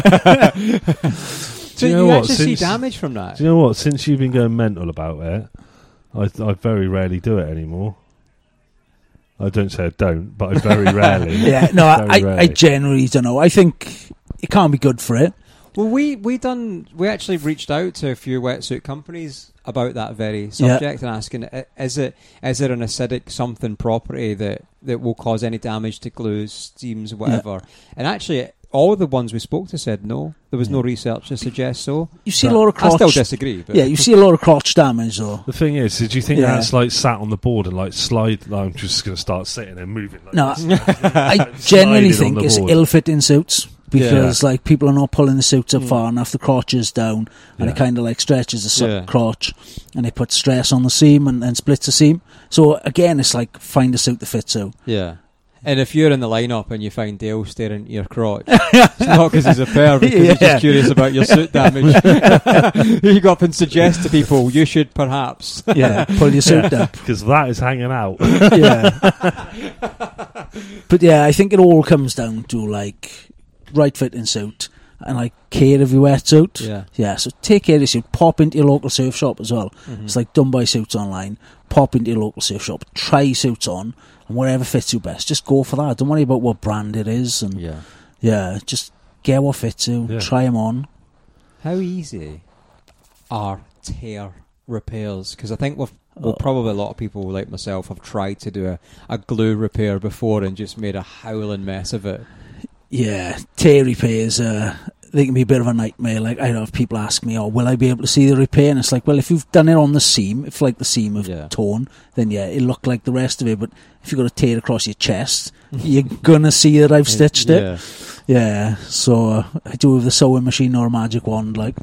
So Do you know you what? actually see Since- damage from that? Do you know what? Since you've been going mental about it, I very rarely do it anymore. I don't say I don't, but I very rarely. Yeah, no, Very I rarely. generally don't know. I think it can't be good for it. Well, we actually reached out to a few wetsuit companies about that very subject and asking, is it an acidic something property that will cause any damage to glues, steams, whatever? And actually, all the ones we spoke to said no. There was no research to suggest so. You see a lot of I crotch. still disagree. But Yeah, you see a lot of crotch damage, though. The thing is, did you think Yeah. that's like sat on the board and like slide? Like, I'm just going to start sitting and moving. Like No, this. I generally Sliding on think the it's board. ill-fitting suits because, like, people are not pulling the suits up far enough. The crotch is down, and it Yeah. kind of like stretches the Yeah. crotch, and it puts stress on the seam and splits the seam. So again, it's like find a suit that fits you. yeah. And if you're in the lineup and you find Dale staring at your crotch, it's not because he's a perv, because he's Yeah. just curious about your suit damage. You go up and suggest to people, you should perhaps. Yeah, pull your suit up. Because that is hanging out. Yeah. But yeah, I think it all comes down to like right fitting suit and like care of your wetsuit. Yeah. So take care of your suit. Pop into your local surf shop as well. Mm-hmm. It's like done by suits online. Pop into your local surf shop. Try suits on, and whatever fits you best, just go for that. Don't worry about what brand it is, and just get what fits you. Yeah. Try them on. How easy are tear repairs? Because I think probably a lot of people like myself have tried to do a glue repair before and just made a howling mess of it. Yeah, tear repairs, they can be a bit of a nightmare. Like, I have people ask me, will I be able to see the repair? And it's like, well, if you've done it on the seam, if like the seam have torn, then yeah, it'll look like the rest of it. But if you've got a tear across your chest, you're gonna see that I've stitched it. Yeah, so I do it with a sewing machine or a magic wand, like.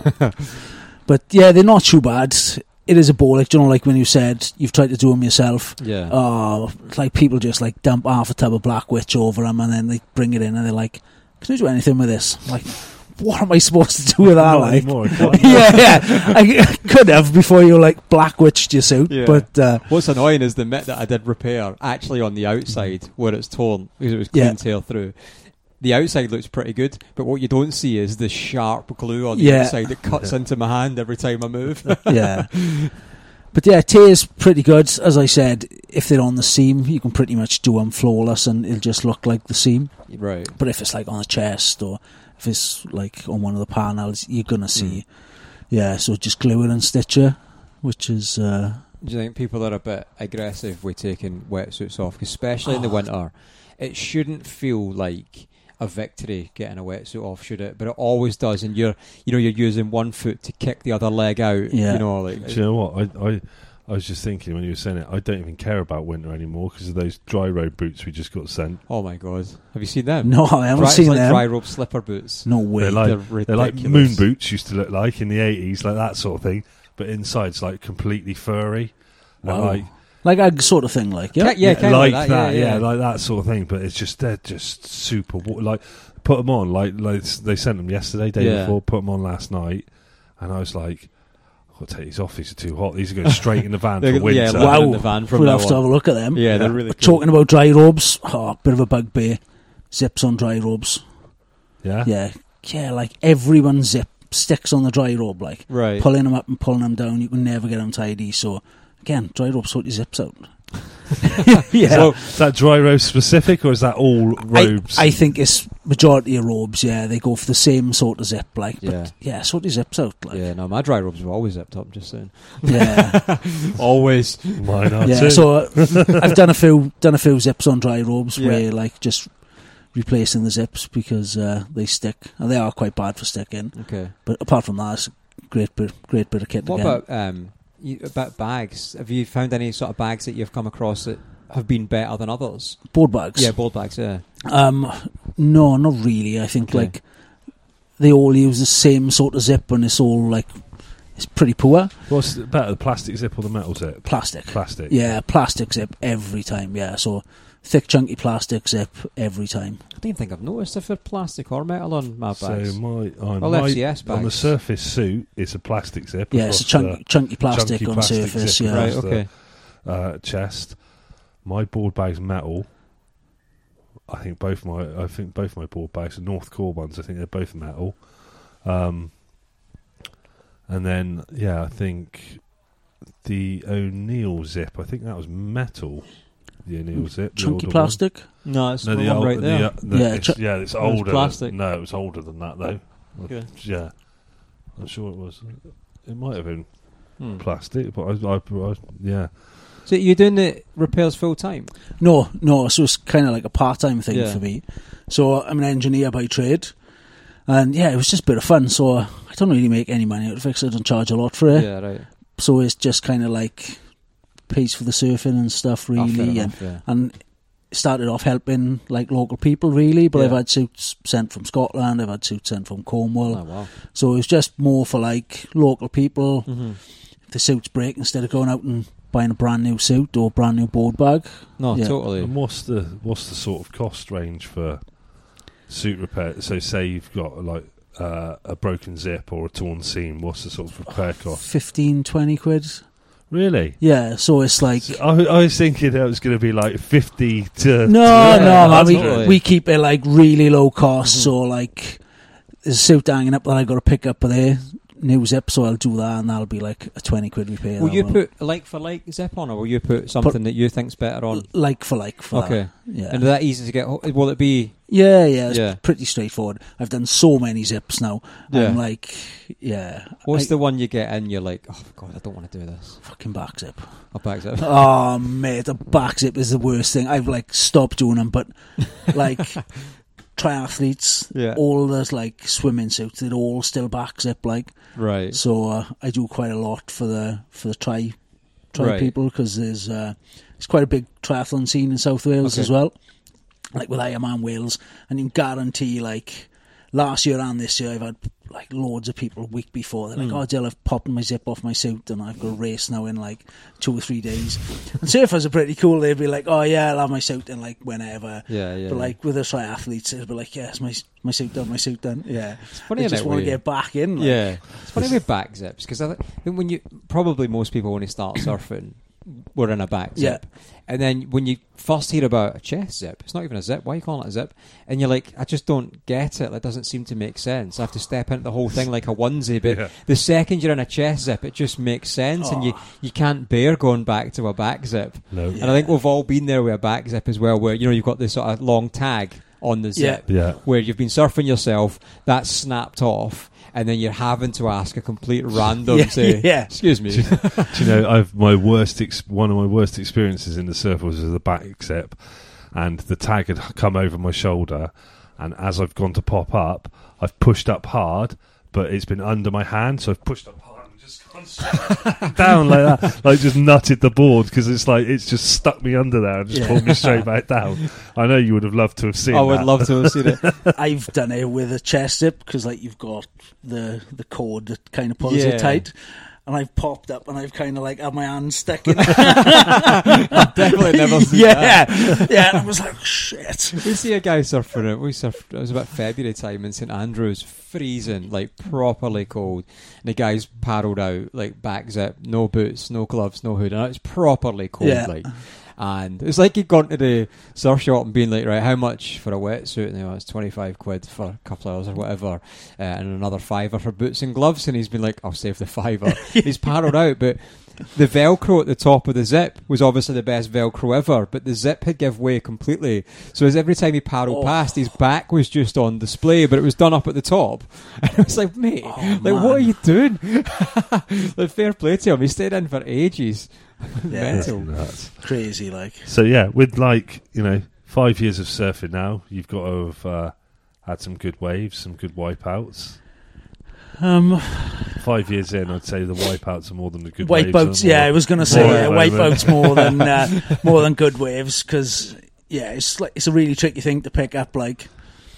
But yeah, they're not too bad. It is a bore, like, you know, like when you said you've tried to do them yourself. Yeah. Like people just like dump half a tub of Black Witch over them, and then they bring it in, and they're like, "Can you do anything with this?" I'm like, what am I supposed to do with that? Not Like, anymore. yeah, I could have before you like Black Witched your suit, Yeah. but What's annoying is the bit that I did repair, actually on the outside where it's torn, because it was clean tear through. The outside looks pretty good, but what you don't see is the sharp glue on the inside that cuts into my hand every time I move. yeah. But yeah, tear's pretty good. As I said, if they're on the seam, you can pretty much do them flawless and it'll just look like the seam. Right. But if it's like on the chest or if it's like on one of the panels, you're going to see. Yeah, so just glue it and stitch it, which is... Do you think people are a bit aggressive with taking wetsuits off, especially in the winter? It shouldn't feel like a victory getting a wetsuit off, should it? But it always does, and you're using one foot to kick the other leg out. Yeah. You know, like, Do you know what? I was just thinking when you were saying it, I don't even care about winter anymore because of those dry road boots we just got sent. oh my god, have you seen them? No, I haven't It's seen like them. dry rope slipper boots. No way. They're like They're like ridiculous. moon boots used to look like in the 80s, like that sort of thing. But inside's like completely furry. And Wow. Like a sort of thing, like, yeah. Yeah, kind like of like that. Yeah. Like that sort of thing. But it's just they're just super. Like put them on. Like they sent them yesterday, day Yeah. before. Put them on last night, and I was like, I've got to take these off. These are too hot. These are going straight in the van for Yeah, winter. living in the van from We'll now have to on. have a look at them. Yeah, they're really cool. Talking about dry robes, bit of a bugbear. Zips on dry robes. Yeah? Yeah, like everyone sticks on the dry robe, like Right. pulling them up and pulling them down. You can never get them tidy. So again, dry robe sort your zips out. Yeah, So, Is that dry robe specific, or is that all robes? I think it's majority of robes. Yeah, they go for the same sort of zip, like. Yeah. But yeah, sort your zips out, like. yeah, no, my dry robes were always zipped up, I'm just saying. Yeah, Always. Mine are yeah. too. So I've done a few zips on dry robes Yeah. where like just replacing the zips because they stick and they are quite bad for sticking. Okay. But apart from that, it's a great bit of kit. What again. about bags? Have you found any sort of bags that you've come across that have been better than others? board bags? Yeah, board bags, yeah. No, not really. I think Okay. like they all use the same sort of zip, and it's all like it's pretty poor. What's better, the plastic zip or the metal zip? Plastic. Plastic. Yeah, plastic zip every time. Yeah, so thick, chunky plastic zip every time. I don't think I've noticed if they're plastic or metal on my bags. So Well, my FCS bags. on the surface suit, it's a plastic zip. Yeah, it's a across chunky plastic chunky on plastic surface. zip Yeah, Right, across okay. the chest. My board bag's metal. I think both my board bags are North Core ones. I think they're both metal. And then I think the O'Neill zip. I think that was metal. The O'Neill zip, the chunky older plastic. No, it's one. the No, one right there. it's older. plastic. No, it was older than that though. Okay. Yeah, I'm sure it was. It might have been Plastic. plastic, but I yeah. So you're doing the repairs full time? No. So it's kind of like a part-time thing Yeah. for me. So I'm an engineer by trade, and yeah, it was just a bit of fun. So I don't really make any money out of it. I don't charge a lot for it. Yeah, right. So it's just kind of like pays for the surfing and stuff, Fair really. enough, yeah. And started off helping like local people, really. But Yeah. I've had suits sent from Scotland. I've had suits sent from Cornwall. Oh, wow. So it was just more for like local people. Mm-hmm. If the suits break, instead of going out and buying a brand new suit or brand new board bag. No, Yeah. totally. And what's the sort of cost range for suit repair? So say you've got like a broken zip or a torn seam. What's the sort of repair cost? 15, 20 quid. Really? Yeah, so it's like... I was thinking it was going to be like 50 to... No, Yeah, man, totally. we keep it like really low cost. Mm-hmm. So like, there's a suit hanging up that I got to pick up there, new zip. So I'll do that, and that'll be like a 20 quid repair. Will that you one. put like for like zip on, or will you put something that you think's better on? like for like? For Okay. that. Yeah. And is that easy to get? Will it be? Yeah, it's Yeah. pretty straightforward. I've done so many zips now. Yeah. I'm like, What's the one you get in? You're like, oh god, I don't want to do this. fucking back zip? I'll back zip. Oh mate, the back zip is the worst thing. I've like stopped doing them, but like triathletes, Yeah. all those like swimming suits, they're all still back zip like. Right. So I do quite a lot for the tri Right. people, because there's quite a big triathlon scene in South Wales Okay. as well, like with Ironman Wales, and you can guarantee like last year and this year I've had like loads of people a week before, they're like, oh Jill, I've popped my zip off my suit and I've got a race now in like 2 or 3 days. And surfers are pretty cool, they'd be like, oh yeah, I'll have my suit in like whenever. Yeah. But like with the triathletes, it'd be like, yes, my suit done. Yeah, it's funny, I isn't just it, want to where- get back in. Like. Yeah, it's funny with back zips, because I think when you probably most people when they start surfing were in a back zip, and then when you first hear about a chest zip, it's not even a zip. Why are you calling it a zip? And you're like, I just don't get it. That doesn't seem to make sense. I have to step into the whole thing like a onesie. But Yeah. the second you're in a chest zip, it just makes sense, and you can't bear going back to a back zip. No. And I think we've all been there with a back zip as well, where you've got this sort of long tag on the zip, Yeah. where you've been surfing yourself, that's snapped off, and then you're having to ask a complete random, say, excuse me. Do you know, one of my worst experiences in the surf was with the back zip, and the tag had come over my shoulder, and as I've gone to pop up, I've pushed up hard, but it's been under my hand, so I've pushed up hard and just gone straight down like that, like just nutted the board, because it's just stuck me under there and just pulled me straight back down. I know you would have loved to have seen I would that. love to have seen it. I've done it with a chest zip, because like you've got the cord that kind of pulls Yeah. it tight, and I've popped up and I've kind of like had my hand stuck in it. I've definitely never seen that. Yeah, I was like, shit. We see a guy surfing it. We surfed, it was about February time in St Andrews, freezing, like properly cold. And the guy's paddled out, like back zip, no boots, no gloves, no hood. And it's properly cold, like. And it's like he'd gone to the surf shop and been like, right, how much for a wetsuit? And it's 25 quid for a couple of hours or whatever, and another £5 for boots and gloves. And he's been like, I'll save the £5. He's paddled out, but the Velcro at the top of the zip was obviously the best Velcro ever, but the zip had give way completely. So as every time he paddled past, his back was just on display, but it was done up at the top. And I was like, mate, what are you doing? Like, fair play to him. He stayed in for ages. Mental. Crazy, like. So yeah, with 5 years of surfing now, you've got to have had some good waves, some good wipeouts. 5 years in, I'd say the wipeouts are more than the good waves. Wipeouts, yeah, I was going to say wipeouts more than good waves, because it's a really tricky thing to pick up. Like,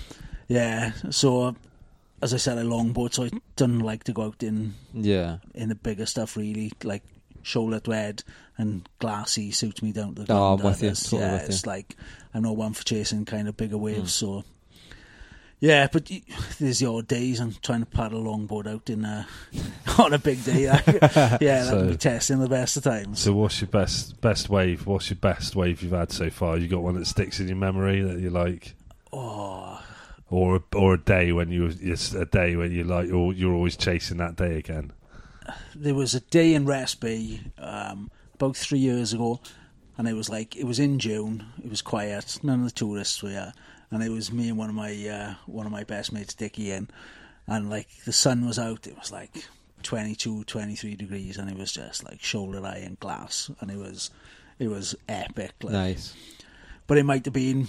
so as I said, I longboard, so I don't like to go out in the bigger stuff really, like. Shoulder to head and glassy suits me down to the ground. I'm with you. Totally with you. It's like I'm not one for chasing kind of bigger waves. So but there's the odd days I'm trying to paddle a longboard out in on a big day. That'll be testing the best of times. So what's your best wave? What's your best wave you've had so far? You got one that sticks in your memory that you like? Or a day when you're like, or you're always chasing that day again. There was a day in Rest Bay about 3 years ago, and it was in June. It was quiet, none of the tourists were here, and it was me and one of my best mates, Dickie, in, and like the sun was out. It was like 22, 23 degrees, and it was just like shoulder high and glass, and it was epic. Like. Nice, but it might have been.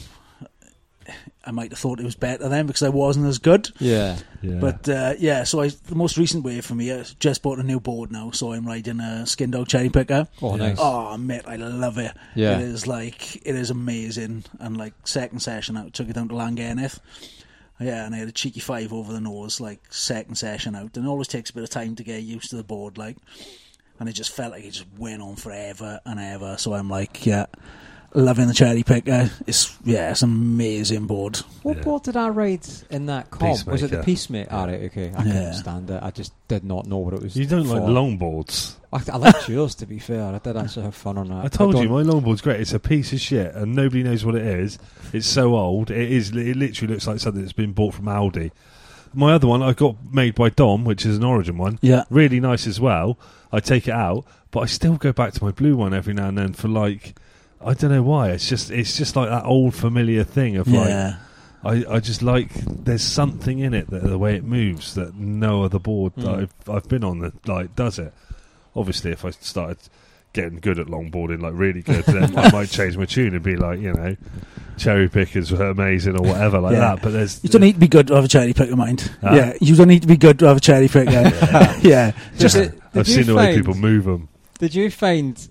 I might have thought it was better then because I wasn't as good. Yeah. But so the most recent wave for me, I just bought a new board now, so I'm riding a Skin Dog Cherry Picker. Oh, nice. Oh, mate, I love it. Yeah. It is amazing. And like second session out, took it down to Llangennith. Yeah, and I had a cheeky 5 over the nose, like second session out. And it always takes a bit of time to get used to the board, like. And it just felt like it just went on forever and ever. So I'm like, loving the Cherry Picker. It's an amazing board. What board did I ride in that comp? Peacemaker. Was it the Peacemaker? All right, okay. I couldn't stand it. I just did not know what it was. You don't for. like longboards? I like yours, to be fair. I did actually have fun on that. I told you, my longboard's great. It's a piece of shit, and nobody knows what it is. It's so old. It literally looks like something that's been bought from Aldi. My other one I got made by Dom, which is an Origin one. Yeah. Really nice as well. I take it out, but I still go back to my blue one every now and then for like... I don't know why. It's just like that old familiar thing of like I just like there's something in it that the way it moves that no other board that I've been on that like does it. Obviously, if I started getting good at longboarding, like really good, then I might change my tune and be like, Cherry Pickers were amazing or whatever like that. But you don't need to be good to have a Cherry Picker, mind. You don't need to be good to have a Cherry Picker. Just I've seen the way people move them. Did you find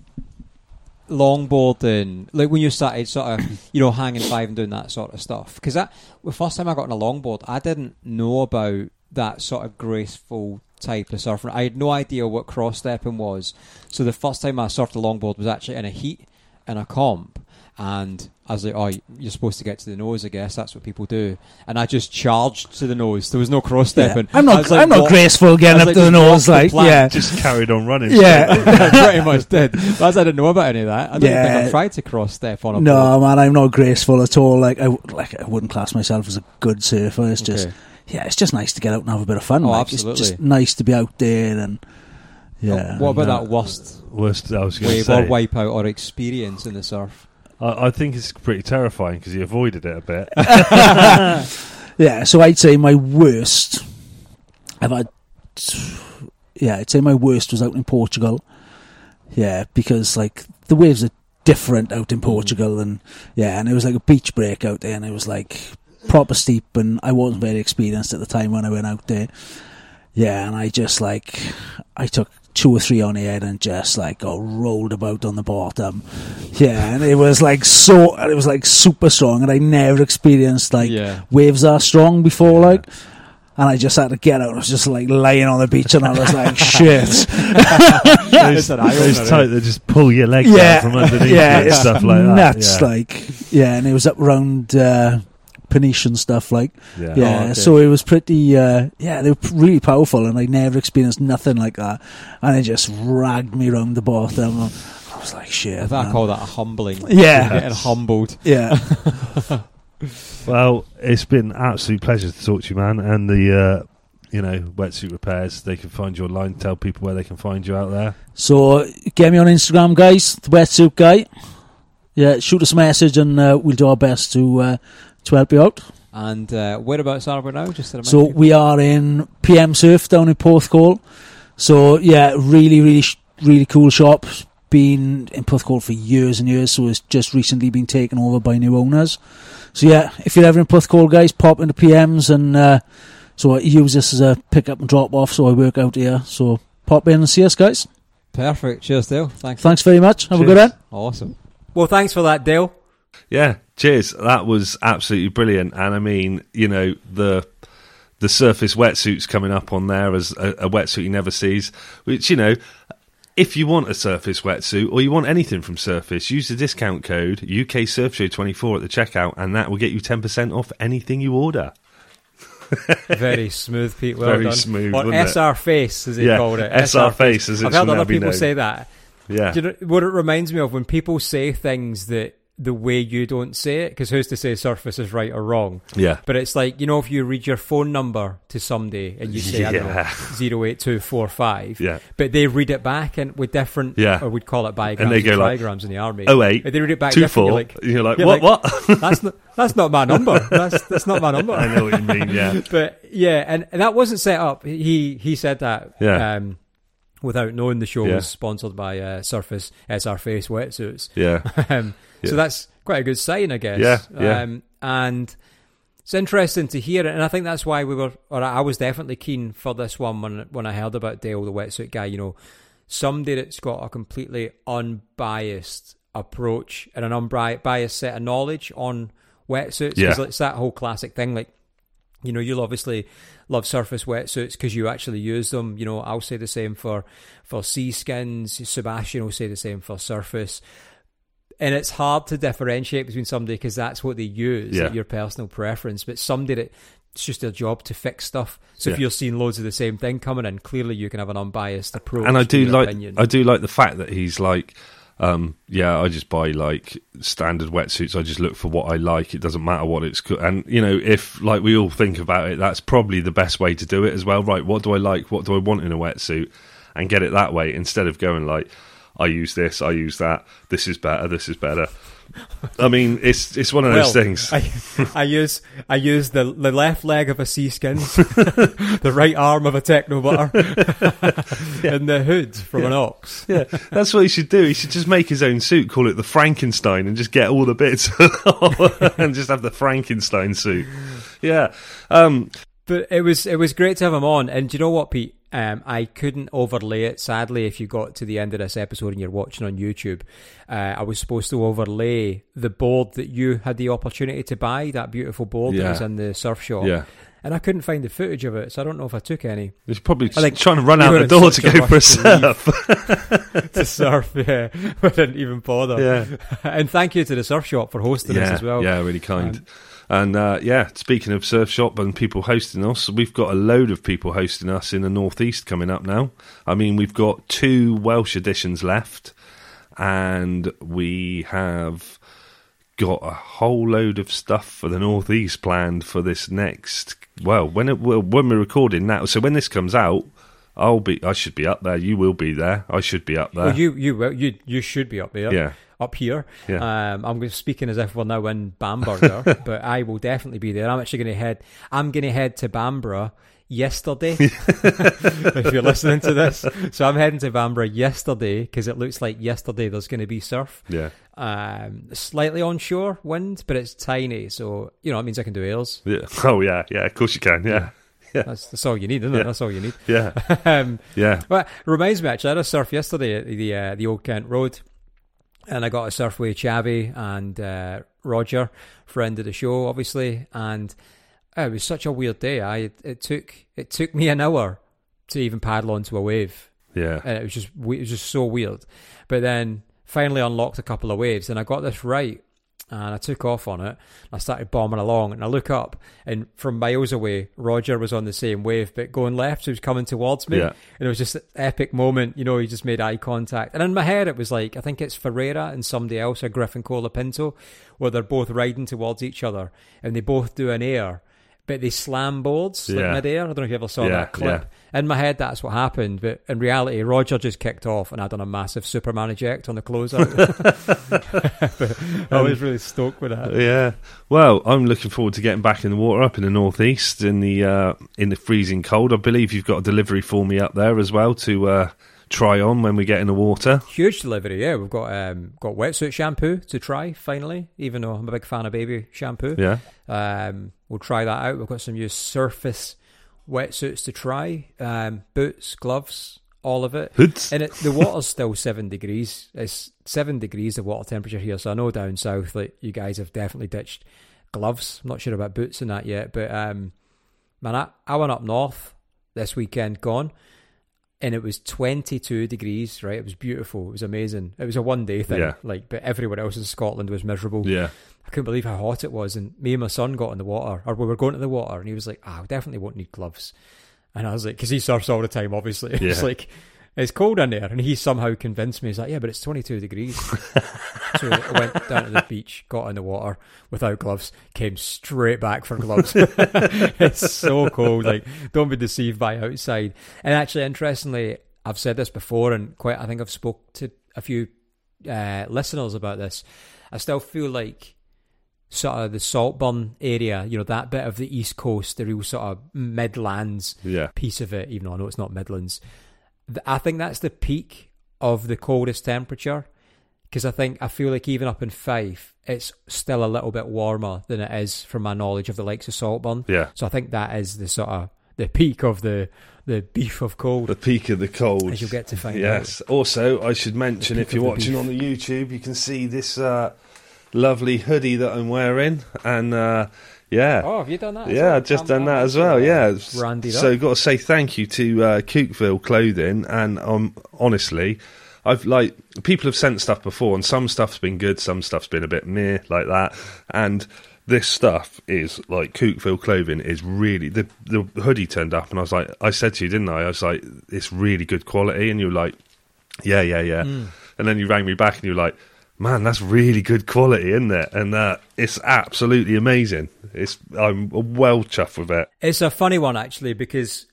longboarding, like when you started sort of, hanging 5 and doing that sort of stuff? Because the first time I got on a longboard, I didn't know about that sort of graceful type of surfing. I had no idea what cross stepping was. So the first time I surfed a longboard was actually in a heat in a comp, and I was like, oh, you're supposed to get to the nose, I guess that's what people do, and I just charged to the nose. There was no cross stepping. I'm not graceful getting up to the nose, just carried on running. I pretty much did. But I didn't know about any of that. I don't think I tried to cross step on a board. No, man, I'm not graceful at all. I wouldn't class myself as a good surfer. It's just it's just nice to get out and have a bit of fun. Absolutely. It's just nice to be out there and what about that worst I was going to wave say, or wipeout or experience in the surf? I think it's pretty terrifying because you avoided it a bit. So I'd say my worst I'd say my worst was out in Portugal. Yeah, because like the waves are different out in Portugal, and it was like a beach break out there, and it was like proper steep, and I wasn't very experienced at the time when I went out there. Yeah, and I just I took 2 or 3 on the head and just got rolled about on the bottom. Yeah, and it was super strong, and I never experienced waves that strong before. And I just had to get out. I was just like laying on the beach, and I was like, shit. Those type that just pull your legs Yeah. out from underneath Yeah, you and it's stuff like that. nuts. And it was up around Peniche and stuff, like. Yeah. Yeah, Oh, okay. so it was pretty, they were really powerful, and I never experienced nothing like that. And it just ragged me around the bottom. I was like, shit. I Man. call that a humbling. Yeah. Getting humbled. Yeah. Well, it's been an absolute pleasure to talk to you, man. And the, Wetsuit Repairs, they can find you online. Tell people where they can find you out there. So get me on Instagram, guys, the Wetsuit Guy. Yeah, shoot us a message, and we'll do our best to help you out. And whereabouts are we now? Just to So we are in PM Surf down in Porthcawl. So yeah, really, really cool shop. Been in Porthcawl for years and years, so it's just recently been taken over by new owners. So yeah, if you're ever in Porthcawl, guys, pop into PMs, and so I use this as a pick up and drop off. So I work out here. So pop in and see us, guys. Perfect. Cheers, Dale. Thanks. Thanks very much. Have a good one. Awesome. Well, thanks for that, Dale. Yeah, cheers. That was absolutely brilliant. And I mean, the Surface wetsuits coming up on there as a wetsuit he never sees, which, if you want a Surface wetsuit or you want anything from Surface, use the discount code UKSurfShow24 at the checkout, and that will get you 10% off anything you order. Very smooth, Pete. Well Very done. smooth, Or wasn't it? SR Face, as he Yeah, called it. SR Face, as I've it's heard now other been people known. say that. Yeah. Do you know what it reminds me of? When people say things that the way you don't say it, because who's to say Surface is right or wrong? Yeah. But it's like, if you read your phone number to somebody and you say, I don't know, 08245, Yeah. but they read it back and with different, Yeah. or we'd call it biograms And they go like, trigrams in the army. 08, But they read it back 24. different. You're like, you're what? That's not my number. That's not my number. I know what you mean, yeah. But yeah, and that wasn't set up. He said that Yeah. without knowing the show Yeah. was sponsored by Surface SR Face wetsuits. Yeah. So that's quite a good sign, I guess. Yeah. And it's interesting to hear it, and I think that's why I was definitely keen for this one when I heard about Dale, the wetsuit guy. Somebody that's got a completely unbiased approach and an unbiased set of knowledge on wetsuits. Yeah. 'Cause it's that whole classic thing, like, you'll obviously love Surface wetsuits because you actually use them. I'll say the same for Sea Skins. Sebastian will say the same for Surface. And it's hard to differentiate between somebody because that's what they use, Yeah. like your personal preference. But somebody that it's just their job to fix stuff. So if Yeah. you're seeing loads of the same thing coming in, clearly you can have an unbiased approach. And I to your do opinion. like the fact that he's like, I just buy like standard wetsuits. I just look for what I like. It doesn't matter what it's and if like we all think about it, that's probably the best way to do it as well. Right? What do I like? What do I want in a wetsuit? And get it that way instead of going like, I use this, I use that. This is better. This is better. I mean, it's one of those things. I use the left leg of a Sea Skins, the right arm of a Techno Butter, and the hood from an Ox. Yeah, that's what he should do. He should just make his own suit, call it the Frankenstein, and just get all the bits and just have the Frankenstein suit. Yeah. But it was great to have him on. And do you know what, Pete? I couldn't overlay it. Sadly, if you got to the end of this episode and you're watching on YouTube, I was supposed to overlay the board that you had the opportunity to buy, that beautiful board that was in the surf shop. Yeah. And I couldn't find the footage of it, so I don't know if I took any. He's probably just think trying to run you out were the in door such to a go for a rush to surf. To surf, yeah. I didn't even bother. Yeah. And thank you to the surf shop for hosting us as well. Yeah, really kind. And speaking of surf shop and people hosting us, we've got a load of people hosting us in the Northeast coming up now. I mean, we've got 2 Welsh editions left, and we have got a whole load of stuff for the Northeast planned for this next. Well, when we're recording now, so when this comes out, I should be up there. You will be there. I should be up there. Well, you should be up there. Yeah. Up here. Yeah. I'm speaking as if we're now in Bamberger, but I will definitely be there. I'm actually going to head to Bamborough yesterday, if you're listening to this. So I'm heading to Bamborough yesterday because it looks like yesterday there's going to be surf. Yeah. Slightly onshore wind, but it's tiny. So, it means I can do airs. Yeah. Oh, yeah. Yeah, of course you can. Yeah. Yeah. That's all you need, isn't it? That's all you need. Yeah. Yeah. Well, it reminds me, actually, I had a surf yesterday at the Old Kent Road. And I got a surf with Chavi and Roger, friend of the show, obviously. And It was such a weird day. It took me an hour to even paddle onto a wave. Yeah. And it was just so weird. But then finally unlocked a couple of waves, and I got this right, and I took off on it. I started bombing along, and I look up, and from miles away, Roger was on the same wave, but going left, so he was coming towards me. Yeah. And it was just an epic moment, you know, he just made eye contact. And in my head, it was like, I think it's Ferreira and somebody else, or Griffin Colapinto, where they're both riding towards each other, and they both do an air, but they slam boards like mid-air. I don't know if you ever saw that clip. In my head, that's what happened, but in reality, Roger just kicked off, and I'd done a massive Superman eject on the closeout. I was really stoked with that. Yeah. Well, I'm looking forward to getting back in the water up in the northeast in the freezing cold. I believe you've got a delivery for me up there as well to try on when we get in the water. Huge delivery, yeah. We've got wetsuit shampoo to try, finally, even though I'm a big fan of baby shampoo. Yeah. We'll try that out. We've got some new surface wetsuits to try, boots, gloves, all of it. Hoods. And the water's still 7 degrees. It's 7 degrees the water temperature here, so I know down south like you guys have definitely ditched gloves. I'm not sure about boots and that yet, but man, I went up north this weekend gone, and it was 22 degrees, right? It was beautiful. It was amazing. It was a one-day thing, but everywhere else in Scotland was miserable. Yeah. I couldn't believe how hot it was, and me and my son got in the water, or we were going to the water, and he was like, I definitely won't need gloves. And I was like, because he surfs all the time, obviously. Yeah. It's like, it's cold in there, and he somehow convinced me. He's like, yeah, but it's 22 degrees. So I went down to the beach, got in the water without gloves, came straight back for gloves. It's so cold. Like, don't be deceived by outside. And actually, interestingly, I've said this before, and I think I've spoke to a few listeners about this. I still feel like sort of the Saltburn area, you know, that bit of the East Coast, the real sort of Midlands piece of it, even though I know it's not Midlands. I think that's the peak of the coldest temperature, because I feel like even up in Fife, it's still a little bit warmer than it is from my knowledge of the likes of Saltburn. Yeah. So I think that is the sort of the peak of the beef of cold. The peak of the cold. As you'll get to find out. Yes. Also, I should mention, if you're watching on the YouTube, you can see this lovely hoodie that I'm wearing, and yeah. Oh, have you done that? Yeah, I've just done that as well. Yeah. So got to say thank you to Cookville Clothing, and honestly, I've people have sent stuff before, and some stuff's been good, some stuff's been a bit meh, like that, and this stuff is like Cookville Clothing is really the hoodie turned up, and I said to you, didn't I was like, it's really good quality, and you were like, yeah, and then you rang me back and you were like, man, that's really good quality, isn't it? And it's absolutely amazing. I'm well chuffed with it. It's a funny one, actually, because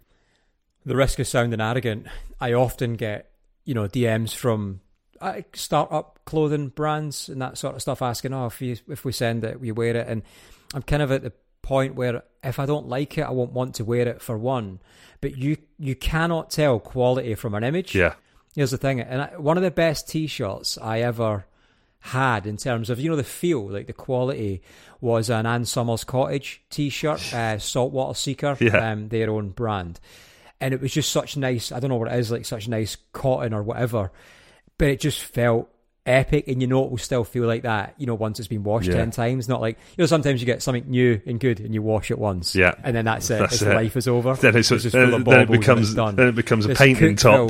the risk of sounding arrogant, I often get, you know, DMs from start-up clothing brands and that sort of stuff asking, if we send it, we wear it. And I'm kind of at the point where if I don't like it, I won't want to wear it, for one. But you cannot tell quality from an image. Yeah. Here's the thing, and one of the best T-shirts I ever had in terms of, you know, the feel, like the quality, was an Ann Summers Cottage T-shirt, Saltwater Seeker, their own brand. And it was just such nice, I don't know what it is, like such nice cotton or whatever, but it just felt epic, and you know it will still feel like that, you know, once it's been washed 10 times. Not like, you know, sometimes you get something new and good and you wash it once, and then that's it. Life is over. Then it's just full of baubles, then it becomes a painting top.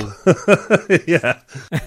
Yeah.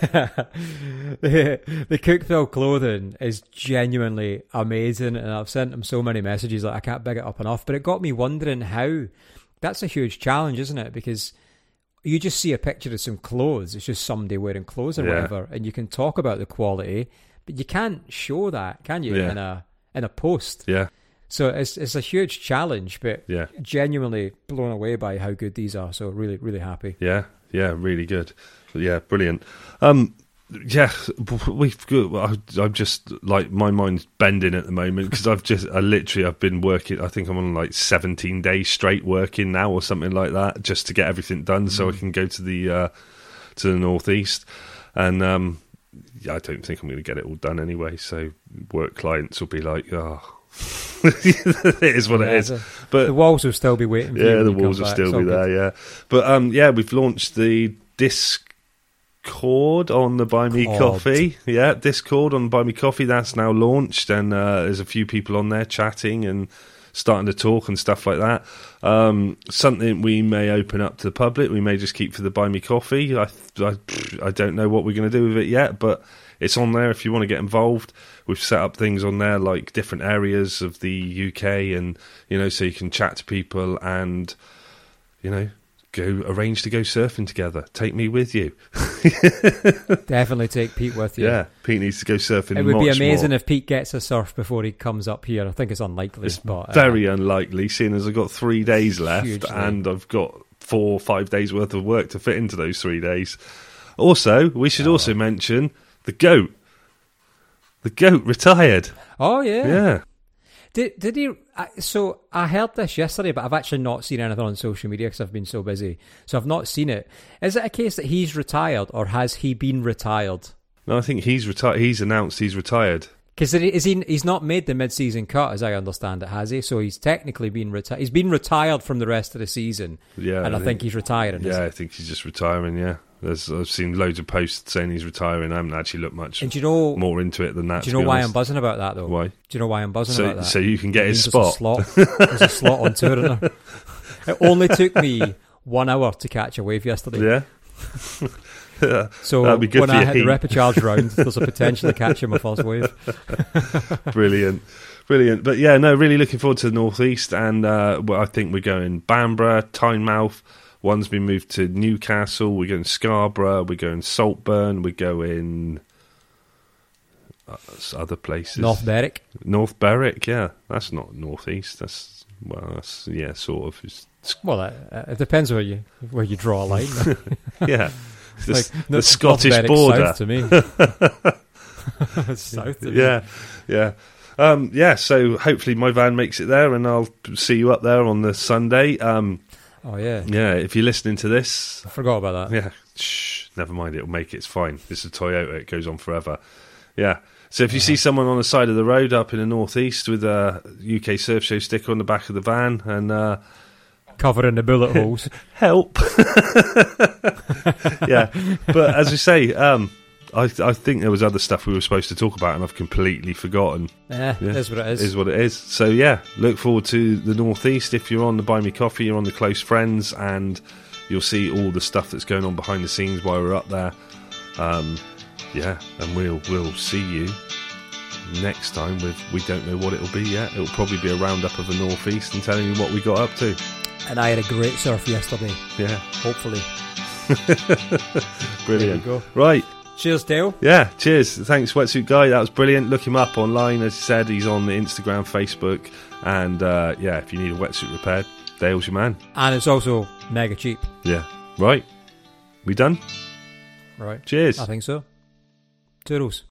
The Cookville clothing is genuinely amazing, and I've sent them so many messages that I can't big it up enough. But it got me wondering how. That's a huge challenge, isn't it? Because you just see a picture of some clothes. It's just somebody wearing clothes or whatever, and you can talk about the quality, but you can't show that, can you? In a post. Yeah. So it's a huge challenge, but genuinely blown away by how good these are. So really, really happy. Yeah, really good. Yeah, brilliant. Yeah, I'm just like, my mind's bending at the moment, because I've been working. I think I'm on like 17 days straight working now or something like that, just to get everything done so I can go to the northeast. And I don't think I'm going to get it all done anyway. So work clients will be like, it is what it is. But the walls will still be waiting for you. Yeah, the walls will still be there. Yeah, but we've launched the Discord on the Buy Me Coffee. Yeah, Discord on Buy Me Coffee, that's now launched, and there's a few people on there chatting and starting to talk and stuff like that. Something we may open up to the public. We may just keep for the Buy Me Coffee. I don't know what we're going to do with it yet, but it's on there if you want to get involved. We've set up things on there like different areas of the UK, and so you can chat to people and go arrange to go surfing together. Take me with you. Definitely take Pete with you. Yeah, Pete needs to go surfing. It would be amazing if Pete gets a surf before he comes up here. I think it's unlikely. It's but very unlikely, seeing as I've got 3 days left hugely. and I've got 4 or 5 days worth of work to fit into those 3 days. Also, we should also mention the goat. The goat retired. Oh yeah. Yeah. Did he? So I heard this yesterday, but I've actually not seen anything on social media because I've been so busy. So I've not seen it. Is it a case that he's retired, or has he been retired? No, I think he's retired. He's announced he's retired. Because he's not made the mid-season cut, as I understand it, has he? So he's technically been retired. He's been retired from the rest of the season. Yeah, and I think he's retiring. Yeah, I think he's just retiring. Yeah, I've seen loads of posts saying he's retiring. I haven't actually looked much more into it than that. Do you know why I'm buzzing about that though? Why? Do you know why I'm buzzing about that? So you can get his spot. There's a slot on tour. It only took me 1 hour to catch a wave yesterday. Yeah. So when I hit the repecharge round, there's a potential to catch my first wave. Brilliant. But yeah, no, really looking forward to the Northeast, and I think we're going Bamburgh, Tynemouth. One's been moved to Newcastle. We're going Scarborough. We're going Saltburn. We're going other places. North Berwick. North Berwick, yeah, that's not Northeast. That's sort of. Well, it depends where you draw a line. Yeah. Like, the Scottish border. South to me. South to me. Yeah. So hopefully my van makes it there, and I'll see you up there on the Sunday. Oh yeah. Yeah, if you're listening to this, I forgot about that. Yeah. Never mind, it'll make it. It's fine. It's a Toyota. It goes on forever. Yeah. So if you see someone on the side of the road up in the Northeast with a UK Surf Show sticker on the back of the van and covering the bullet holes, help. Yeah, but as we say, I think there was other stuff we were supposed to talk about and I've completely forgotten. Yeah, that's what it is. Is what it is. So yeah, look forward to the Northeast. If you're on the Buy Me Coffee, you're on the Close Friends, and you'll see all the stuff that's going on behind the scenes while we're up there. Yeah, and we'll see you next time with, we don't know what it'll be yet. It'll probably be a roundup of the Northeast and telling you what we got up to. And I had a great surf yesterday. Yeah. Hopefully. Brilliant. There you go. Right. Cheers, Dale. Yeah, cheers. Thanks, Wetsuit Guy. That was brilliant. Look him up online. As I said, he's on the Instagram, Facebook. And yeah, if you need a wetsuit repaired, Dale's your man. And it's also mega cheap. Yeah. Right. We done? Right. Cheers. I think so. Toodles.